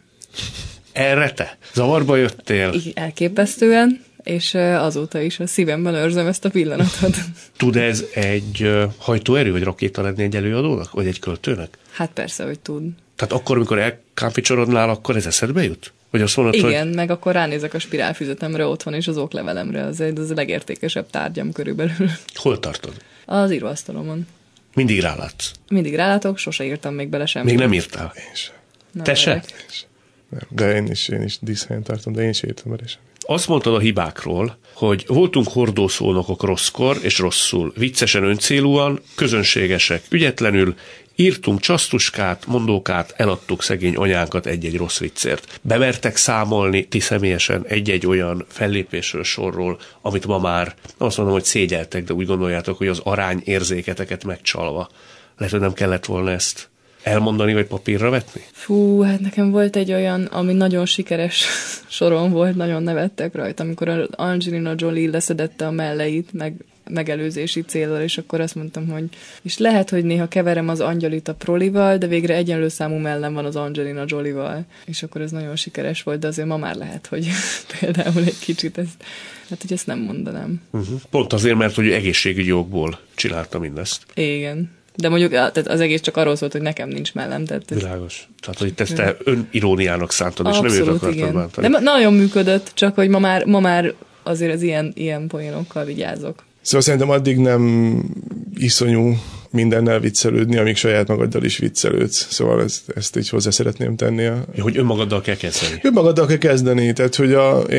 Erre te? Zavarba jöttél? Elképesztően, és azóta is a szívemben őrzöm ezt a pillanatot. Tud ez egy hajtóerő, vagy rakéta lenni egy előadónak, vagy egy költőnek? Hát persze, hogy tud. Tehát akkor, amikor elkámpicsorodnál, akkor ez eszedbe jut? Vagy azt mondod, igen, hogy... meg akkor ránézek a spirálfüzetemre otthon, és az oklevelemre. Az a legértékesebb tárgyam körülbelül. Hol tartod? Az íróasztalomon. Mindig rálátsz? Mindig rálátok, sose írtam még bele semmit. Még nem írtál? Én sem. Te se? Nem. De én is díszhelyen tartom, de én sem írtam bele semmit. Azt mondtad a hibákról, hogy voltunk hordószónokok rosszkor és rosszul, viccesen öncélúan, közönségesek, ügyetlenül, írtunk csasztuskát, mondókát, eladtuk szegény anyánkat egy-egy rossz viccért. Bemertek számolni ti személyesen egy-egy olyan fellépésről, sorról, amit ma már, azt mondom, hogy szégyeltek, de úgy gondoljátok, hogy az arányérzéketeket megcsalva. Lehet, hogy nem kellett volna ezt elmondani, vagy papírra vetni? Fú, hát nekem volt egy olyan, ami nagyon sikeres soron volt, nagyon nevettek rajta, amikor Angelina Jolie leszedette a melleit, megelőzési célral, és akkor azt mondtam, hogy és lehet, hogy néha keverem az Angyalit a Prolival, de végre egyenlő számú mellem van az Angelina Jolie-val. És akkor ez nagyon sikeres volt, de azért ma már lehet, hogy például egy kicsit ezt, hát hogy ezt nem mondanám. Pont azért, mert hogy egészségügyi okból csinálta mindezt. Igen. De mondjuk tehát az egész csak arról szólt, hogy nekem nincs mellem. Tehát Világos. Tehát, hogy ezt te öniróniának szántad, és abszolút, nem őt akartad bántani. De nagyon működött, csak hogy ma már azért az ilyen poénokkal vigyázok. Szóval szerintem addig nem iszonyú mindennel viccelődni, amíg saját magaddal is viccelődsz. Szóval ezt így hozzá szeretném tenni. Hogy önmagaddal kell kezdeni. Önmagaddal kell kezdeni. Tehát, hogy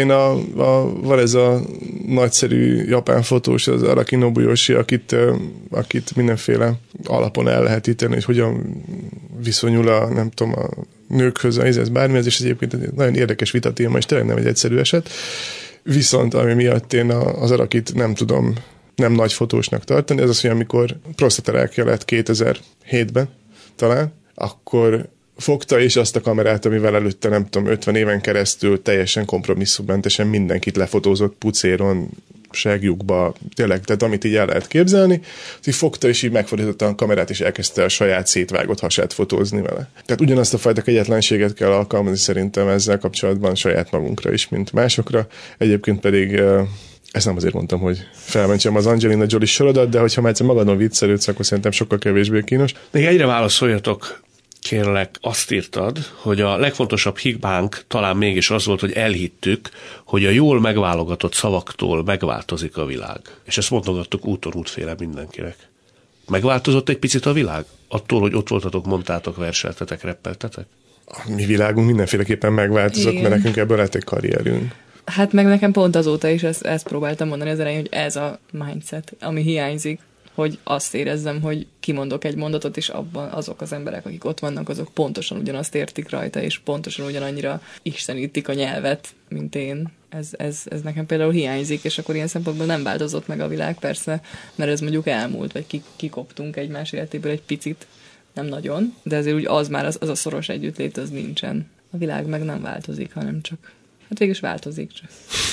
van ez a nagyszerű japán fotós, az Araki Nobuyoshi, akit mindenféle alapon el lehet ítélni, hogy hogyan viszonyul a nőkhöz, ez bármihez, és ez egyébként nagyon érdekes vitatéma, és tényleg nem egy egyszerű eset. Viszont ami miatt én az Arakit nem tudom nem nagy fotósnak tartani, ez az, hogy amikor prostatarákja lett 2007-ben talán, akkor fogta és azt a kamerát, amivel előtte 50 éven keresztül teljesen kompromisszummentesen mindenkit lefotózott pucéron, segjukba, tényleg, tehát amit így el lehet képzelni, így fogta és így megfordította a kamerát, és elkezdte a saját szétvágott hasát fotózni vele. Tehát ugyanazt a fajta kegyetlenséget kell alkalmazni szerintem ezzel kapcsolatban saját magunkra is, mint másokra. Egyébként pedig ezt nem azért mondtam, hogy felmentsem az Angelina Jolie sorodat, de hogyha már egyszer magadon viccelődsz, akkor szerintem sokkal kevésbé kínos. Még egyre válaszoljatok, kérlek, azt írtad, hogy a legfontosabb hibánk talán mégis az volt, hogy elhittük, hogy a jól megválogatott szavaktól megváltozik a világ. És ezt mondogattuk úton útféle mindenkinek. Megváltozott egy picit a világ? Attól, hogy ott voltatok, mondtátok, verseltetek, reppeltetek? A mi világunk mindenféleképpen megváltozott, igen, mert nekünk ebből lett egy karrierünk. Hát meg nekem pont azóta is ezt próbáltam mondani az elején, hogy ez a mindset, ami hiányzik, hogy azt érezzem, hogy kimondok egy mondatot, és abban azok az emberek, akik ott vannak, azok pontosan ugyanazt értik rajta, és pontosan ugyanannyira istenítik a nyelvet, mint én. Ez nekem például hiányzik, és akkor ilyen szempontból nem változott meg a világ, persze, mert ez mondjuk elmúlt, vagy kikoptunk egymás életéből egy picit, nem nagyon, de azért úgy az már az a szoros együttlét, az nincsen. A világ meg nem változik, hanem csak, hát végülis változik csak.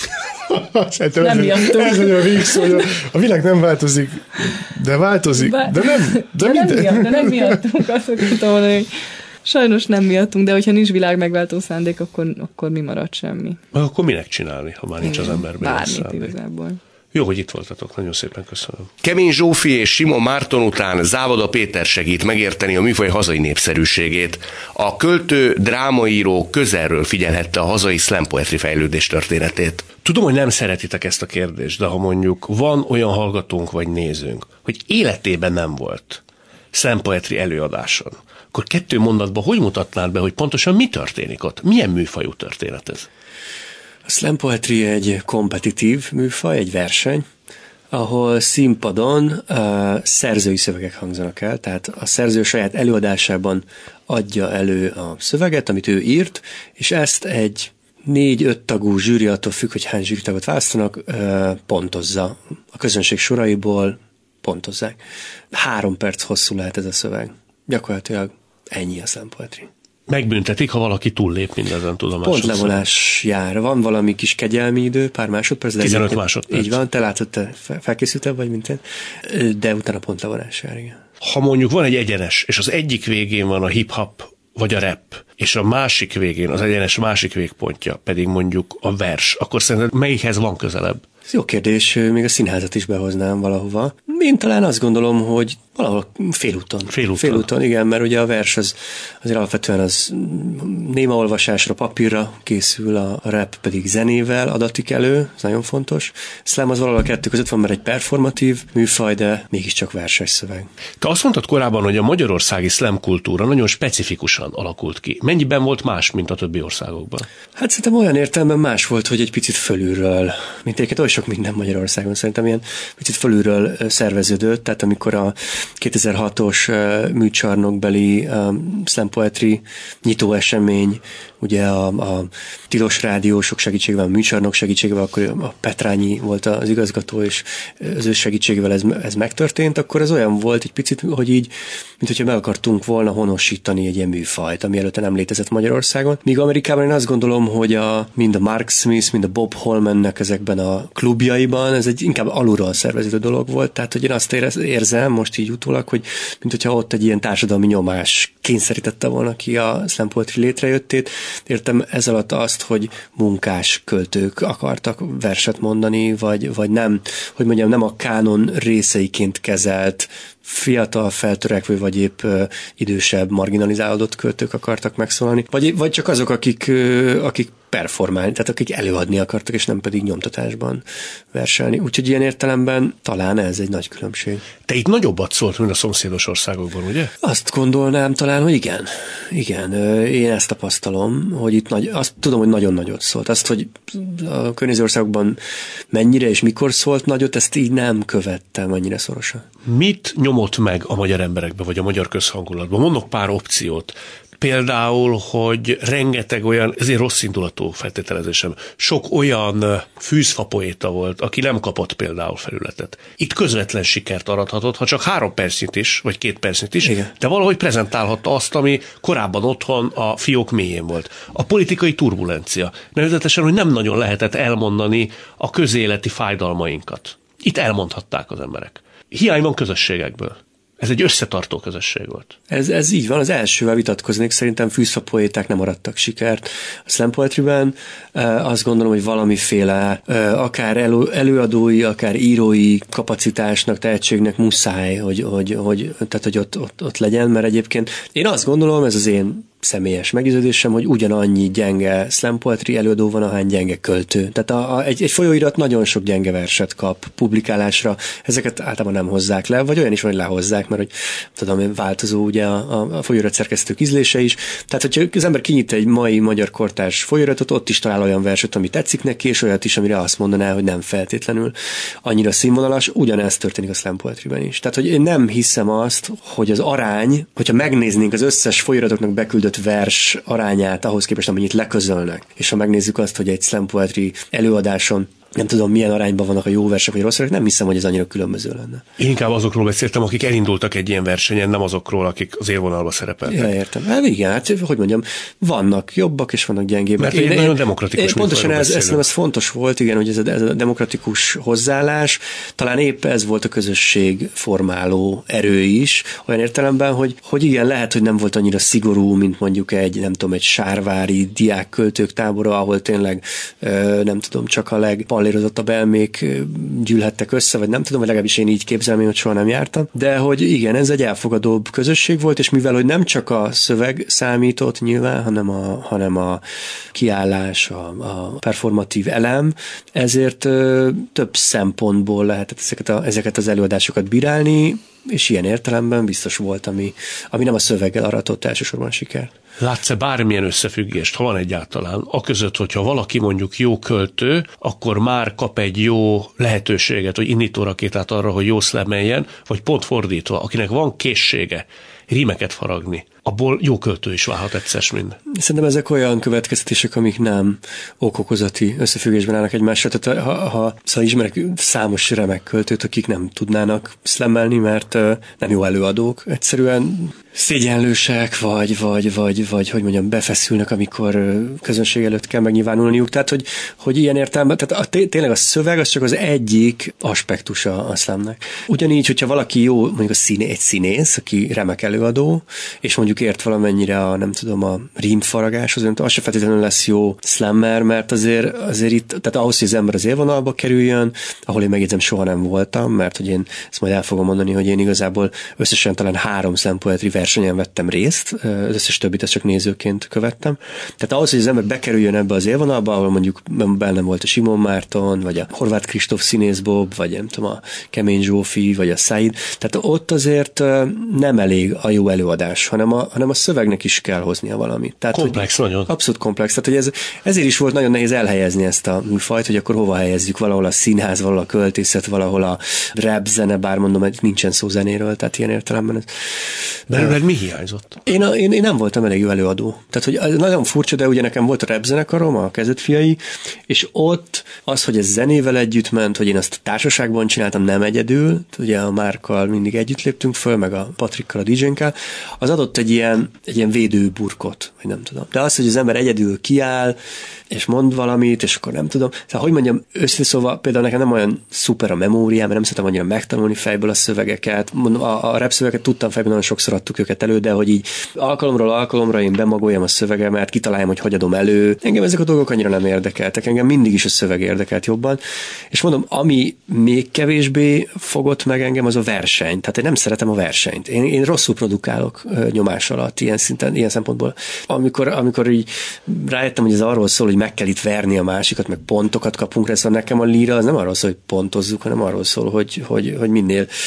Nem miattunk. Ez nagyon végszó, hogy a világ nem változik, de változik. De nem miattunk. Azt akartam mondani, hogy sajnos nem miattunk, de hogyha nincs világ megváltó szándék, akkor mi marad, semmi. Akkor minek csinálni, ha már nincs az emberben bármit szándék? Igazából. Jó, hogy itt voltatok, nagyon szépen köszönöm. Kemény Zsófi és Simon Márton után Závoda Péter segít megérteni a műfaj hazai népszerűségét. A költő, drámaíró közelről figyelhette a hazai slam poetry fejlődés történetét. Tudom, hogy nem szeretitek ezt a kérdést, de ha mondjuk van olyan hallgatónk vagy nézőnk, hogy életében nem volt slam poetry előadáson, akkor 2 mondatban hogy mutatnád be, hogy pontosan mi történik ott? Milyen műfajú történet ez? A slam poetry egy kompetitív műfaj, egy verseny, ahol színpadon szerzői szövegek hangzanak el, tehát a szerző saját előadásában adja elő a szöveget, amit ő írt, és ezt egy 4-5 tagú zsűri, attól függ, hogy hány zsűritagot választanak, pontozza. A közönség soraiból pontozzák. 3 perc hosszú lehet ez a szöveg. Gyakorlatilag ennyi a slam poetry. Megbüntetik, ha valaki túllép mindezen, tudom. Pontlevonás jár. Van valami kis kegyelmi idő, pár másodperc. 15 másodperc. Így van, te látod, te felkészültebb vagy, mint én. De utána pontlevonás jár, igen. Ha mondjuk van egy egyenes, és az egyik végén van a hip-hop vagy a rap, és a másik végén, az egyenes másik végpontja pedig mondjuk a vers, akkor szerinted melyikhez van közelebb? Ez jó kérdés, még a színházat is behoznám valahova. Én talán azt gondolom, hogy valahol félúton, igen, mert ugye a vers azért alapvetően az néma olvasásra, papírra készül, a rap pedig zenével adatik elő, ez nagyon fontos. Slam az valahol a 2 között van, mert egy performatív műfaj, de mégiscsak verses szöveg. Te azt mondtad korábban, hogy a magyarországi slam kultúra nagyon specifikusan alakult ki. Mennyiben volt más, mint a többi országokban? Hát szerintem olyan értelemben más volt, hogy egy picit fölülről, mint egyébként oly sok minden Magyarországon szerintem ilyen picit fölülről szerveződött, tehát amikor a 2006-os műcsarnokbeli slam poetry nyitó esemény, ugye a Tilos Rádiósok segítségével, a műcsarnok segítségével, akkor a Petrányi volt az igazgató, és az ő segítségével ez megtörtént, akkor ez olyan volt egy picit, hogy így, mint hogyha meg akartunk volna honosítani egy ilyen műfajt, ami előtte nem létezett Magyarországon. Míg Amerikában én azt gondolom, hogy mind a Mark Smith, mind a Bob Holmannek ezekben a klubjaiban ez egy inkább alulról szerveződő dolog volt, tehát hogy én azt érzem most így utólag, hogy mint hogyha ott egy ilyen társadalmi nyomás kényszerítette volna ki a slam poetry létrejöttét. Értem ez alatt azt, hogy munkás költők akartak verset mondani, vagy nem, hogy mondjam, nem a kánon részeiként kezelt fiatal, feltörekvő, vagy épp idősebb, marginalizálódott költők akartak megszólalni, vagy csak azok, akik performálni, tehát akik előadni akartak, és nem pedig nyomtatásban verselni. Úgyhogy ilyen értelemben talán ez egy nagy különbség. Te itt nagyobbat szólt, mint a szomszédos országokban, ugye? Azt gondolnám talán, hogy igen. Igen, én ezt tapasztalom, hogy itt azt tudom, hogy nagyon nagyot szólt. Azt, hogy a környező országokban mennyire és mikor szólt nagyot, ezt így nem követtem annyira szorosan. Mit nyomott meg a magyar emberekbe, vagy a magyar közhangulatban? Mondok pár opciót. például, hogy rengeteg olyan, ezért rossz indulatú feltételezésem, sok olyan fűzfapoéta volt, aki nem kapott például felületet. Itt közvetlen sikert arathatott, ha csak 3 percnyt is, vagy 2 percnyt is, igen, de valahogy prezentálhatta azt, ami korábban otthon a fiók mélyén volt. A politikai turbulencia. Nevezetesen, hogy nem nagyon lehetett elmondani a közéleti fájdalmainkat. Itt elmondhatták az emberek. Hiány van közösségekből. Ez egy összetartó közösség volt. Ez így van, az elsővel vitatkoznék, szerintem fűszfapoéták nem arattak sikert. A slam poetryben azt gondolom, hogy valamiféle akár előadói, akár írói kapacitásnak, tehetségnek muszáj, hogy ott legyen, mert egyébként én azt gondolom, ez az én személyes meggyőződésem, hogy ugyanannyi gyenge slam poetry előadó van, ahány gyenge költő. Tehát egy folyóirat nagyon sok gyenge verset kap publikálásra, ezeket általában nem hozzák le, vagy olyan is van, hogy lehozzák, mert hogy tudom, változó ugye a folyóirat szerkesztők ízlése is. Tehát, hogyha az ember kinyit egy mai magyar kortárs folyóiratot, ott is talál olyan verset, ami tetszik neki, és olyat is, amire azt mondaná, hogy nem feltétlenül annyira színvonalas, ugyanezt történik a slam poetryben is. Tehát, hogy én nem hiszem azt, hogy az arány, hogyha megnéznénk az összes folyóiratoknak beküldött vers arányát ahhoz képest, amennyit leközölnek, és ha megnézzük azt, hogy egy slam poetry előadáson nem tudom, milyen arányban vannak a jó versek, vagy rossz versek, nem hiszem, hogy ez annyira különböző lenne. Én inkább azokról beszéltem, akik elindultak egy ilyen versenyen, nem azokról, akik az élvonalba szerepeltek. Ja, értem. Hát igen, hát hogy mondjam, vannak jobbak és vannak gyengébbek. Mert egy nagyon demokratikus. Pontosan ez fontos volt, igen, hogy ez a demokratikus hozzáállás, talán épp ez volt a közösség formáló erő is, olyan értelemben, hogy igen, lehet, hogy nem volt annyira szigorú, mint mondjuk egy sárvári diákköltők tábora, ahol tényleg nem tudom, csak a legpallérozottabb elmék gyűlhettek össze, vagy nem tudom, vagy legalábbis én így képzelem, én ott soha nem jártam. De hogy igen, ez egy elfogadóbb közösség volt, és mivel, hogy nem csak a szöveg számított nyilván, hanem a kiállás, a performatív elem, ezért több szempontból lehetett ezeket az előadásokat bírálni, és ilyen értelemben biztos volt, ami nem a szöveggel aratott elsősorban sikert. Látsz-e bármilyen összefüggést, ha van egyáltalán, aközött, hogyha valaki mondjuk jó költő, akkor már kap egy jó lehetőséget, hogy indítórakétát arra, hogy jó szlemeljen, vagy pont fordítva, akinek van készsége rímeket faragni, abból jó költő is válhat egyszer mind. Szerintem ezek olyan következtetések, amik nem okokozati összefüggésben állnak egymással. Tehát szóval ismerek számos remek költőt, akik nem tudnának szlemmelni, mert nem jó előadók. Egyszerűen szégyenlősek, vagy hogy mondjam, befeszülnek, amikor közönség előtt kell megnyilvánulniuk. Tehát, hogy ilyen értelemben, tehát tényleg a szöveg az csak az egyik aspektusa a szlemnek. Ugyanígy, hogyha valaki jó, mondjuk egy színész, aki remek előadó, és mondjuk ért valamennyire a rímfaragáshoz, az se feltétlenül lesz jó slammer, mert azért itt, tehát ahhoz, hogy az ember az élvonalba kerüljön, ahol én megjegyzem, soha nem voltam, mert hogy én ezt majd el fogom mondani, hogy én igazából összesen talán 3 slam poetry versenyen vettem részt, az összes többit ezt csak nézőként követtem. Tehát ahhoz, hogy az ember bekerüljön ebbe az élvonalba, ahol mondjuk benne volt a Simon Márton, vagy a Horváth Kristóf Színész Bob, vagy nem tudom, a Kemény Zsófi, vagy a Said, tehát ott azért nem elég a jó előadás, hanem a szövegnek is kell hoznia valamit. Tehát, komplex nagyon. Abszolút komplex. Tehát, hogy ezért is volt nagyon nehéz elhelyezni ezt a műfajt, hogy akkor hova helyezzük, valahol a színház, valahol a költészet, valahol a rap zene, bár mondom, hogy nincsen szó zenéről, tehát ilyen értelemben. Belőled mi hiányzott? Én nem voltam elég jó előadó. Tehát, hogy nagyon furcsa, de ugye nekem volt a rap zenekarom, a Kezetfiai, és ott az, hogy ez zenével együtt ment, hogy én azt társaságban csináltam, nem egyedül, ugye a Márkkal mindig együtt léptünk föl, meg a Patrikkal, a DJ-nkkel, az adott egy ilyen védőburkot, vagy nem tudom. De az, hogy az ember egyedül kiáll, és mond valamit, és akkor nem tudom. Szóval, hogy mondjam, összeszólva, például nekem nem olyan szuper a memóriám, mert nem szeretem annyira megtanulni fejből a szövegeket. A rap szövegeket tudtam fejből, nagyon sokszor adtuk őket elő, de hogy így alkalomról alkalomra én bemagoljam a szövegemet, kitaláljam, hogy adom elő. Engem ezek a dolgok annyira nem érdekeltek, engem mindig is a szöveg érdekelt jobban. És mondom, ami még kevésbé fogott meg engem, az a verseny. Tehát én nem szeretem a versenyt. Én rosszul produkálok nyomás alatt ilyen szinten, ilyen szempontból. Amikor így rájöttem, hogy ez arról szól, hogy meg kell itt verni a másikat, meg pontokat kapunk rá, szóval nekem a líra az nem arról szól, hogy pontozzuk, hanem arról szól, hogy minél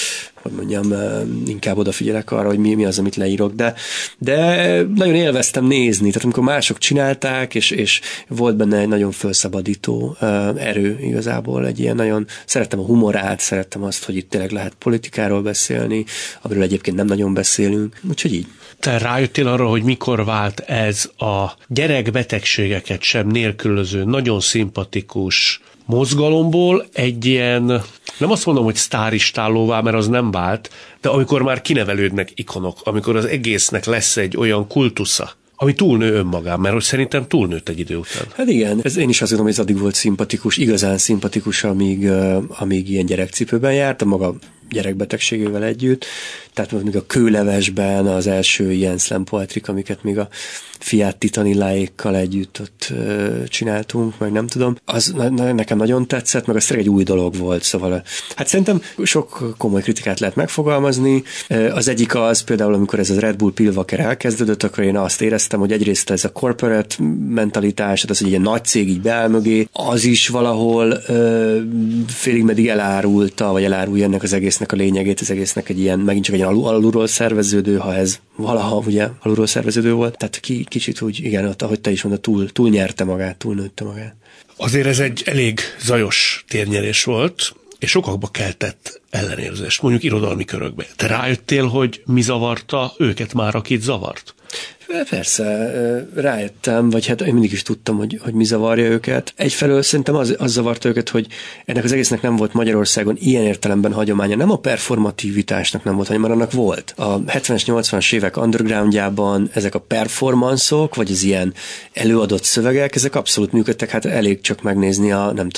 hogy mondjam, inkább odafigyelek arra, hogy mi az, amit leírok, de nagyon élveztem nézni, tehát amikor mások csinálták, és volt benne egy nagyon felszabadító erő igazából, egy ilyen nagyon, szerettem a humorát, szerettem azt, hogy itt tényleg lehet politikáról beszélni, amiről egyébként nem nagyon beszélünk, úgyhogy így. Te rájöttél arra, hogy mikor vált ez a gyerekbetegségeket sem nélkülöző, nagyon szimpatikus mozgalomból egy ilyen, nem azt mondom, hogy sztáristálóvá, mert az nem vált, de amikor már kinevelődnek ikonok, amikor az egésznek lesz egy olyan kultusza, ami túlnő önmagán, mert hogy szerintem túlnőtt egy idő után. Hát igen, én is azt gondolom, hogy ez addig volt szimpatikus, igazán szimpatikus, amíg ilyen gyerekcipőben járt, a maga gyerekbetegségével együtt. Tehát még a Kőlevesben az első ilyen slam poetrik, amiket még a Fiat Titanilláékkal együtt ott csináltunk, meg nem tudom. Az nekem nagyon tetszett, meg az tényleg egy új dolog volt, szóval hát szerintem sok komoly kritikát lehet megfogalmazni. Az egyik az például, amikor ez a Red Bull Pilvaker elkezdődött, akkor én azt éreztem, hogy egyrészt ez a corporate mentalitás, tehát az, hogy egy nagy cég így beáll mögé, az is valahol félig meddig elárulta, vagy elárulja ennek az egésznek a lényegét, az egésznek egy ilyen, megint csak egy alulról szerveződő, ha ez valaha ugye alulról szerveződő volt. Tehát kicsit úgy, igen, ott, ahogy te is mondod, túl nyerte magát, túl nőtte magát. Azért ez egy elég zajos térnyerés volt, és sokakba keltett ellenérzést, mondjuk irodalmi körökbe. Te rájöttél, hogy mi zavarta őket már, akit zavart? Persze, rájöttem, vagy hát én mindig is tudtam, hogy mi zavarja őket. Egyfelől szerintem az zavarta őket, hogy ennek az egésznek nem volt Magyarországon ilyen értelemben hagyománya. Nem a performativitásnak nem volt hagyománya, mert annak volt. A 70-es, 80-as évek undergroundjában ezek a performanszok, vagy az ilyen előadott szövegek, ezek abszolút működtek. Hát elég csak megnézni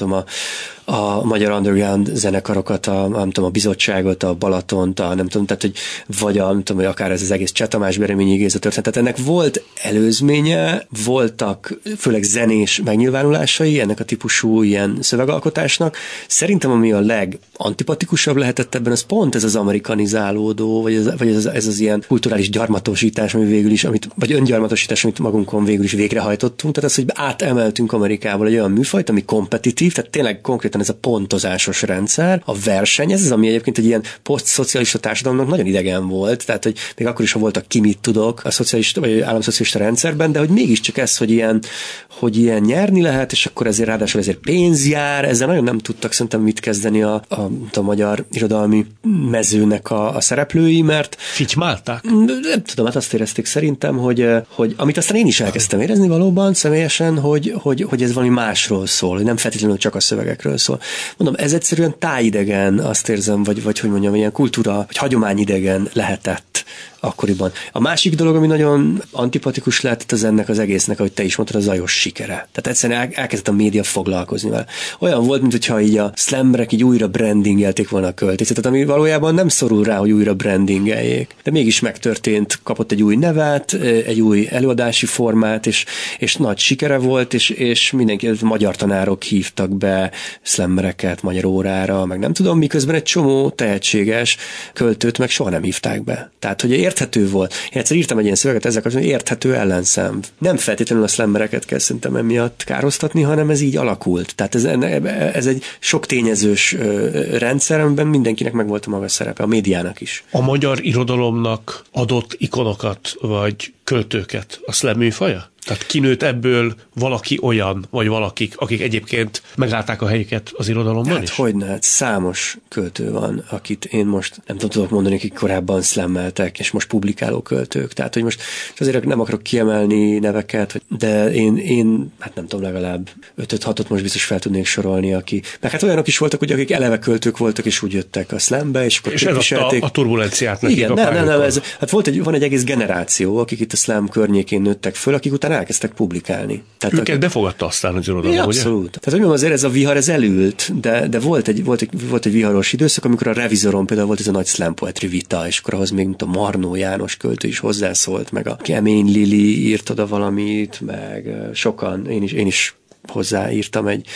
a magyar underground zenekarokat, nem tudom, a Bizottságot, a Balatont, nem tudom, tehát, hogy vagy nem tudom, hogy akár ez az egész Cseh Tamás, Bereményi Géza történet. Tehát ennek volt előzménye, voltak főleg zenés megnyilvánulásai ennek a típusú ilyen szövegalkotásnak. Szerintem ami a legantipatikusabb lehetett ebben, az pont ez az amerikanizálódó, vagy ez az ilyen kulturális gyarmatosítás, ami végül is, vagy öngyarmatosítás, amit magunkon végül is végrehajtottunk. Tehát az, hogy átemeltünk Amerikából egy olyan műfajt, ami kompetitív, tehát tényleg konkrétan ez a pontozásos rendszer, a verseny, ez az, ami egyébként egy ilyen posztszocialista társadalomnak nagyon idegen volt, tehát hogy még akkor is, ha voltak ki mit tudok a szocialista vagy államszocialista rendszerben, de hogy mégiscsak ez, hogy ilyen nyerni lehet, és akkor ezért ráadásul ezért pénz jár, ezzel nagyon nem tudtak szerintem mit kezdeni a magyar irodalmi mezőnek a szereplői, mert fitymálták? Nem tudom, hát azt érezték szerintem, hogy amit aztán én is elkezdtem érezni valóban személyesen, hogy ez valami másról szól, hogy nem feltétlenül csak a szövegekről szól. Mondom, ez egyszerűen tájidegen, azt érzem, vagy hogy mondjam, ilyen kultúra, vagy hagyományidegen lehetett akkoriban. A másik dolog, ami nagyon antipatikus lehetett, az ennek az egésznek, ahogy te is mondtad, a zajos sikere. Tehát egyszerűen elkezdett a média foglalkozni vele. Olyan volt, mintha így a slamberek így újra brandingelték volna a költészet, ami valójában nem szorul rá, hogy újra brandingeljék. De mégis megtörtént, kapott egy új nevet, egy új előadási formát, és nagy sikere volt, és mindenki, magyar tanárok hívtak be slambereket magyar órára, meg nem tudom, miközben egy csomó tehetséges költőt meg soha nem hívták be. Tehát, hogy érthető volt. Én egyszer írtam egy ilyen szöveget ezzel kapcsolatban, hogy érthető ellenszem. Nem feltétlenül a slammereket kell szerintem emiatt károsztatni, hanem ez így alakult. Tehát ez egy sok tényezős rendszer, amiben mindenkinek megvolt a maga szerepe, a médiának is. A magyar irodalomnak adott ikonokat, vagy költőket a slam műfaja? Tehát kinőtt ebből valaki olyan, vagy valakik, akik egyébként megállták a helyüket az irodalomban is? Hogyne, hát számos költő van, akit én most nem tudok mondani, akik korábban slammeltek, és most publikáló költők. Tehát, hogy most azért nem akarok kiemelni neveket, de én hát nem tudom, legalább 5-6-ot most biztos fel tudnék sorolni, meg hát olyanok is voltak, hogy akik eleve költők voltak, és úgy jöttek a slambe, és akkor képviselték. A turbulenciát nekik. Igen, nem, hát van egy egész generáció, akik itt a slam környékén nőttek föl, akik utána elkezdtek publikálni. Tehát őket befogadta aztán az irodalom, ugye? Abszolút. Tehát, hogy mondjam, azért ez a vihar, ez elült, de volt egy viharos időszak, amikor a Revizoron például volt ez a nagy slam poetry vita, és akkor ahhoz még mint a Marnó János költő is hozzászólt, meg a Kemény Lili írt oda valamit, meg sokan, én is hozzáírtam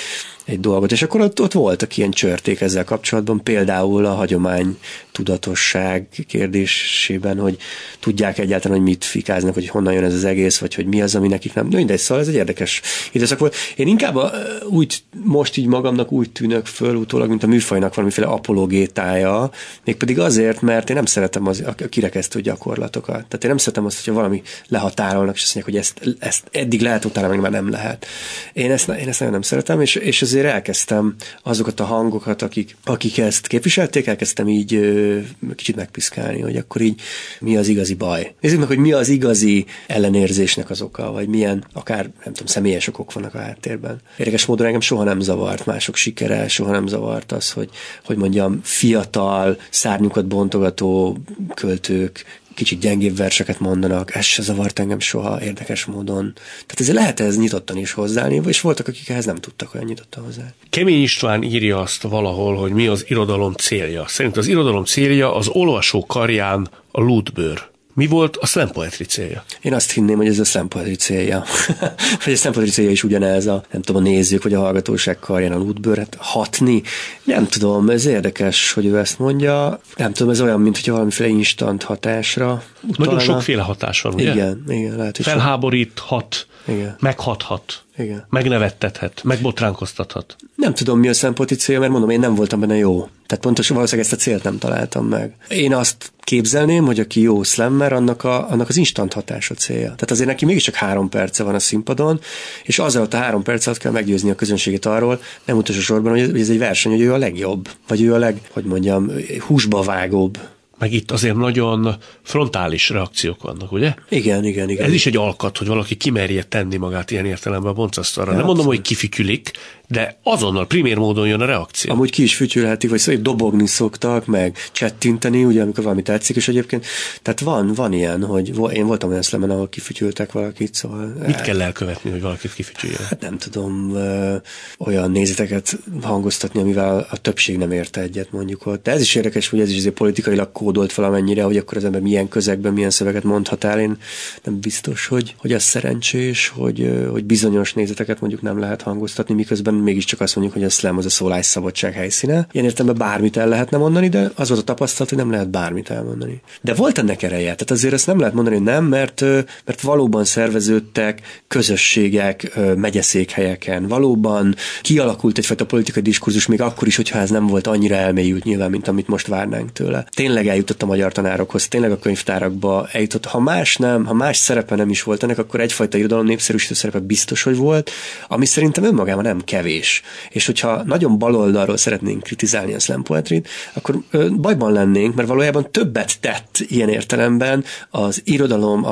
egy dolgot. És akkor ott voltak ilyen csörték ezzel kapcsolatban, például a hagyomány tudatosság kérdésében, hogy tudják egyáltalán, hogy mit fikáznak, hogy honnan jön ez az egész, vagy hogy mi az, ami nekik nem. Mindegy, szóval ez egy érdekes időszak volt. Én inkább most így magamnak úgy tűnök föl utólag, mint a műfajnak valamiféle apologétája, mégpedig azért, mert én nem szeretem a kirekesztő gyakorlatokat. Tehát én nem szeretem azt, hogyha valami lehatárolnak, és azt mondják, hogy ezt eddig lehet, utána meg már nem lehet. Én ezt nagyon nem szeretem, és azért elkezdtem azokat a hangokat, akik ezt képviselték, elkezdtem így kicsit megpiszkálni, hogy akkor így mi az igazi baj. Nézzük meg, hogy mi az igazi ellenérzésnek az oka, vagy milyen, akár nem tudom, személyes okok vannak a háttérben. Érdekes módon engem soha nem zavart mások sikere, soha nem zavart az, hogy mondjam, fiatal, szárnyukat bontogató költők kicsit gyengébb verseket mondanak, ez se zavart engem soha érdekes módon. Tehát ezért lehet ez nyitottan is hozzáállni, és voltak, akik ehhez nem tudtak olyan nyitottan hozzá. Kemény István írja azt valahol, hogy mi az irodalom célja. Szerint az irodalom célja az olvasó karján a lútbőr. Mi volt a slam poetry célja? Én azt hinném, hogy ez a slam poetry célja. Vagy a slam poetry célja is ugyanez a, nem tudom, a nézők vagy a hallgatóság karján a lútbőret hatni. Nem tudom, ez érdekes, hogy ő ezt mondja. Nem tudom, ez olyan, mint hogyha valamiféle instant hatásra utalna. Nagyon sokféle hatás van, ugye? Igen, lehet. Felháboríthat, igen. Meghathat, igen. Megnevettethet, megbotránkoztathat. Nem tudom, mi a slam poetry célja, mert mondom, én nem voltam benne jó. Tehát pontosan valószínűleg ezt a célt nem találtam meg. Én azt képzelném, hogy aki jó slammer, annak az instant hatása célja. Tehát azért neki mégiscsak 3 perce van a színpadon, és az alatt a 3 perc alatt kell meggyőzni a közönséget arról, nem utolsó sorban, hogy ez egy verseny, hogy ő a legjobb, vagy ő a húsba vágóbb. Meg itt azért nagyon frontális reakciók vannak, ugye? Igen. Ez is egy alkat, hogy valaki kimerje tenni magát ilyen értelemben a boncasztalra. Nem mondom, hogy kifütyülik, de azonnal primér módon jön a reakció. Amúgy ki is fütyülhetik, vagy szóval dobogni szoktak, meg csettinteni, ugye, amikor valami tetszik, és egyébként, tehát van ilyen, hogy én voltam olyan szlemen, ahol kifütyültek valakit, szóval... Mit kell elkövetni, hogy valakit kifütyüljön? Hát nem tudom, olyan nézeteket hangoztatni, amivel a többség nem érte egyet, mondjuk ott. De ez is érdekes, hogy ez is azért politikailag kódolt valamennyire, hogy akkor az ember milyen közegben, milyen szöveget mondhat el. Én nem biztos, hogy az szerencsés, hogy bizonyos nézeteket mondjuk nem lehet hangoztatni, miközben mégiscsak azt mondjuk, hogy a slam az a szólásszabadság helyszíne. Ilyen értelemben bármit el lehetne mondani, de az volt a tapasztalat, hogy nem lehet bármit elmondani. De volt ennek ereje, tehát azért ezt nem lehet mondani, hogy nem, mert valóban szerveződtek közösségek megyeszékhelyeken, valóban kialakult egyfajta politikai diskurzus, még akkor is, hogyha ez nem volt annyira elmélyült nyilván, mint amit most várnánk tőle. Tényleg eljutott a magyar tanárokhoz, tényleg a könyvtárakba eljutott. Ha más szerepe nem is volt ennek, akkor egyfajta irodalom népszerűsítő szerepe biztos, hogy volt, ami szerintem önmagában nem kevés. És hogyha nagyon baloldalról szeretnénk kritizálni a slam poetryt, akkor bajban lennénk, mert valójában többet tett ilyen értelemben az irodalom,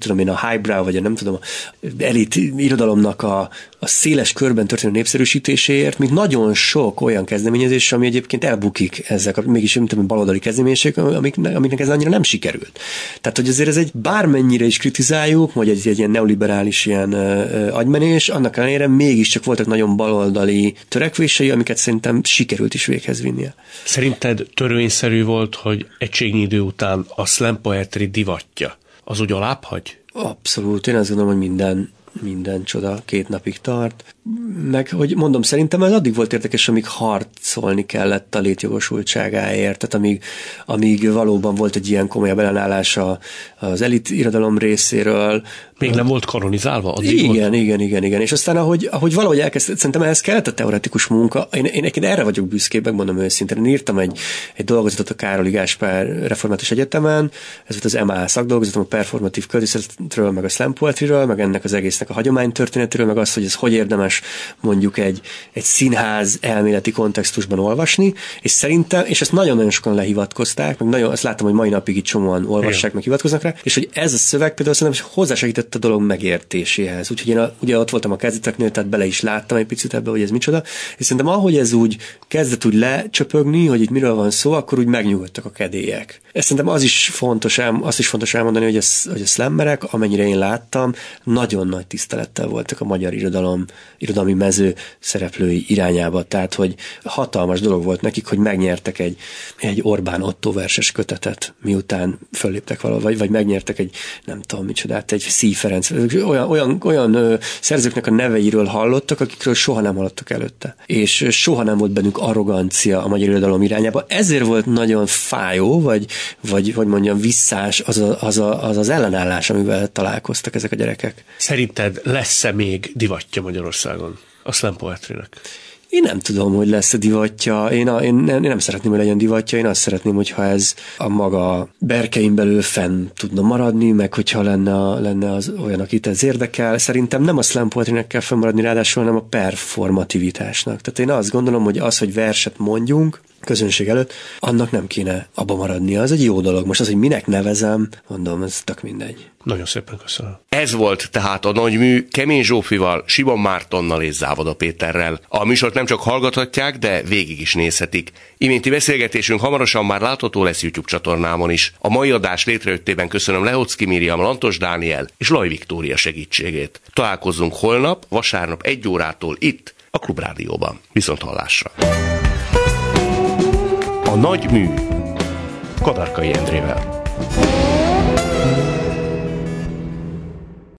a highbrow, vagy a elit irodalomnak a széles körben történő népszerűsítéséért, mint nagyon sok olyan kezdeményezés, ami egyébként elbukik ezzel, mégis mint baloldali kezdeményezések, amiknek ez annyira nem sikerült. Tehát, hogy azért ez egy bármennyire is kritizáljuk, vagy egy ilyen neoliberális ilyen agymenés, annak ellenére mégiscsak voltak nagyon baloldali törekvései, amiket szerintem sikerült is véghez vinnie. Szerinted törvényszerű volt, hogy egységnyi idő után a slam poetry divatja az úgy alább hagy? Abszolút. Én azt gondolom, hogy minden csoda 2 napig tart. Meg, hogy mondom, szerintem ez addig volt érdekes, amíg harcolni kellett a létjogosultságáért, tehát amíg valóban volt egy ilyen komolyabb ellenállás az elit irodalom részéről. Még nem volt kanonizálva? Igen. És aztán, ahogy valahogy elkezdett, szerintem ehhez kellett a teoretikus munka. Én erre vagyok büszkébb, megmondom őszintén. Én írtam egy dolgozatot a Károli Gáspár Református Egyetemen, ez volt az MA szakdolgozatom a performatív költészetről, meg a slam poetryről, meg ennek az egésznek a hagyománytörténetéről, meg az, hogy ez hogy érdemes mondjuk egy színház elméleti kontextusban olvasni, és szerintem, és ezt nagyon-nagyon sokan lehivatkozták, meg azt láttam, hogy mai napig itt csomóan olvassák, meg hivatkoznak rá, és hogy ez a szöveg például szerintem hozzásegített a dolog megértéséhez. Úgyhogy én ugye ott voltam a kezdeteknél, tehát bele is láttam egy picit ebbe, hogy ez micsoda, és szerintem ahogy ez úgy kezdett úgy lecsöpögni, hogy itt miről van szó, akkor úgy megnyugodtak a kedélyek. Ezt szerintem azt is fontos elmondani, hogy a slammerek, amennyire én láttam, nagyon nagy tisztelettel voltak a magyar irodalmi mező szereplői irányába. Tehát, hogy hatalmas dolog volt nekik, hogy megnyertek egy Orbán Otto verses kötetet, miután fölléptek valahol, vagy megnyertek egy, nem tudom micsodát, egy Szí Ferenc. Olyan szerzőknek a neveiről hallottak, akikről soha nem hallottak előtte. És soha nem volt bennük arrogancia a magyar irodalom irányába. Ezért volt nagyon fájó, vagy hogy mondjam, visszás az ellenállás, amivel találkoztak ezek a gyerekek. Szerinted lesz-e még divatja Magyarországon a slam poetrynek? Én nem tudom, hogy lesz a divatja. Én nem szeretném, hogy legyen divatja. Én azt szeretném, hogyha ez a maga berkein belül fenn tudna maradni, meg hogyha lenne az olyan, akit ez érdekel. Szerintem nem a slam poetrynek kell fennmaradni, ráadásul, hanem a performativitásnak. Tehát én azt gondolom, hogy az, hogy verset mondjunk közönség előtt, annak nem kéne abba maradnia. Az egy jó dolog. Most az, hogy minek nevezem, mondom, ez tök mindegy. Nagyon szépen köszönöm. Ez volt tehát a Nagy Mű Kemény Zsófival, Simon Mártonnal és Závoda Péterrel. A műsort nem csak hallgathatják, de végig is nézhetik. Iménti beszélgetésünk hamarosan már látható lesz YouTube csatornámon is. A mai adás létrejöttében köszönöm Lehocki Miriam, Lantos Dániel és Laj Viktória segítségét. Találkozzunk holnap, vasárnap 1 órától itt, a Klubrádióban. Viszonthallásra! A Nagy Mű Kadarkai Endrével.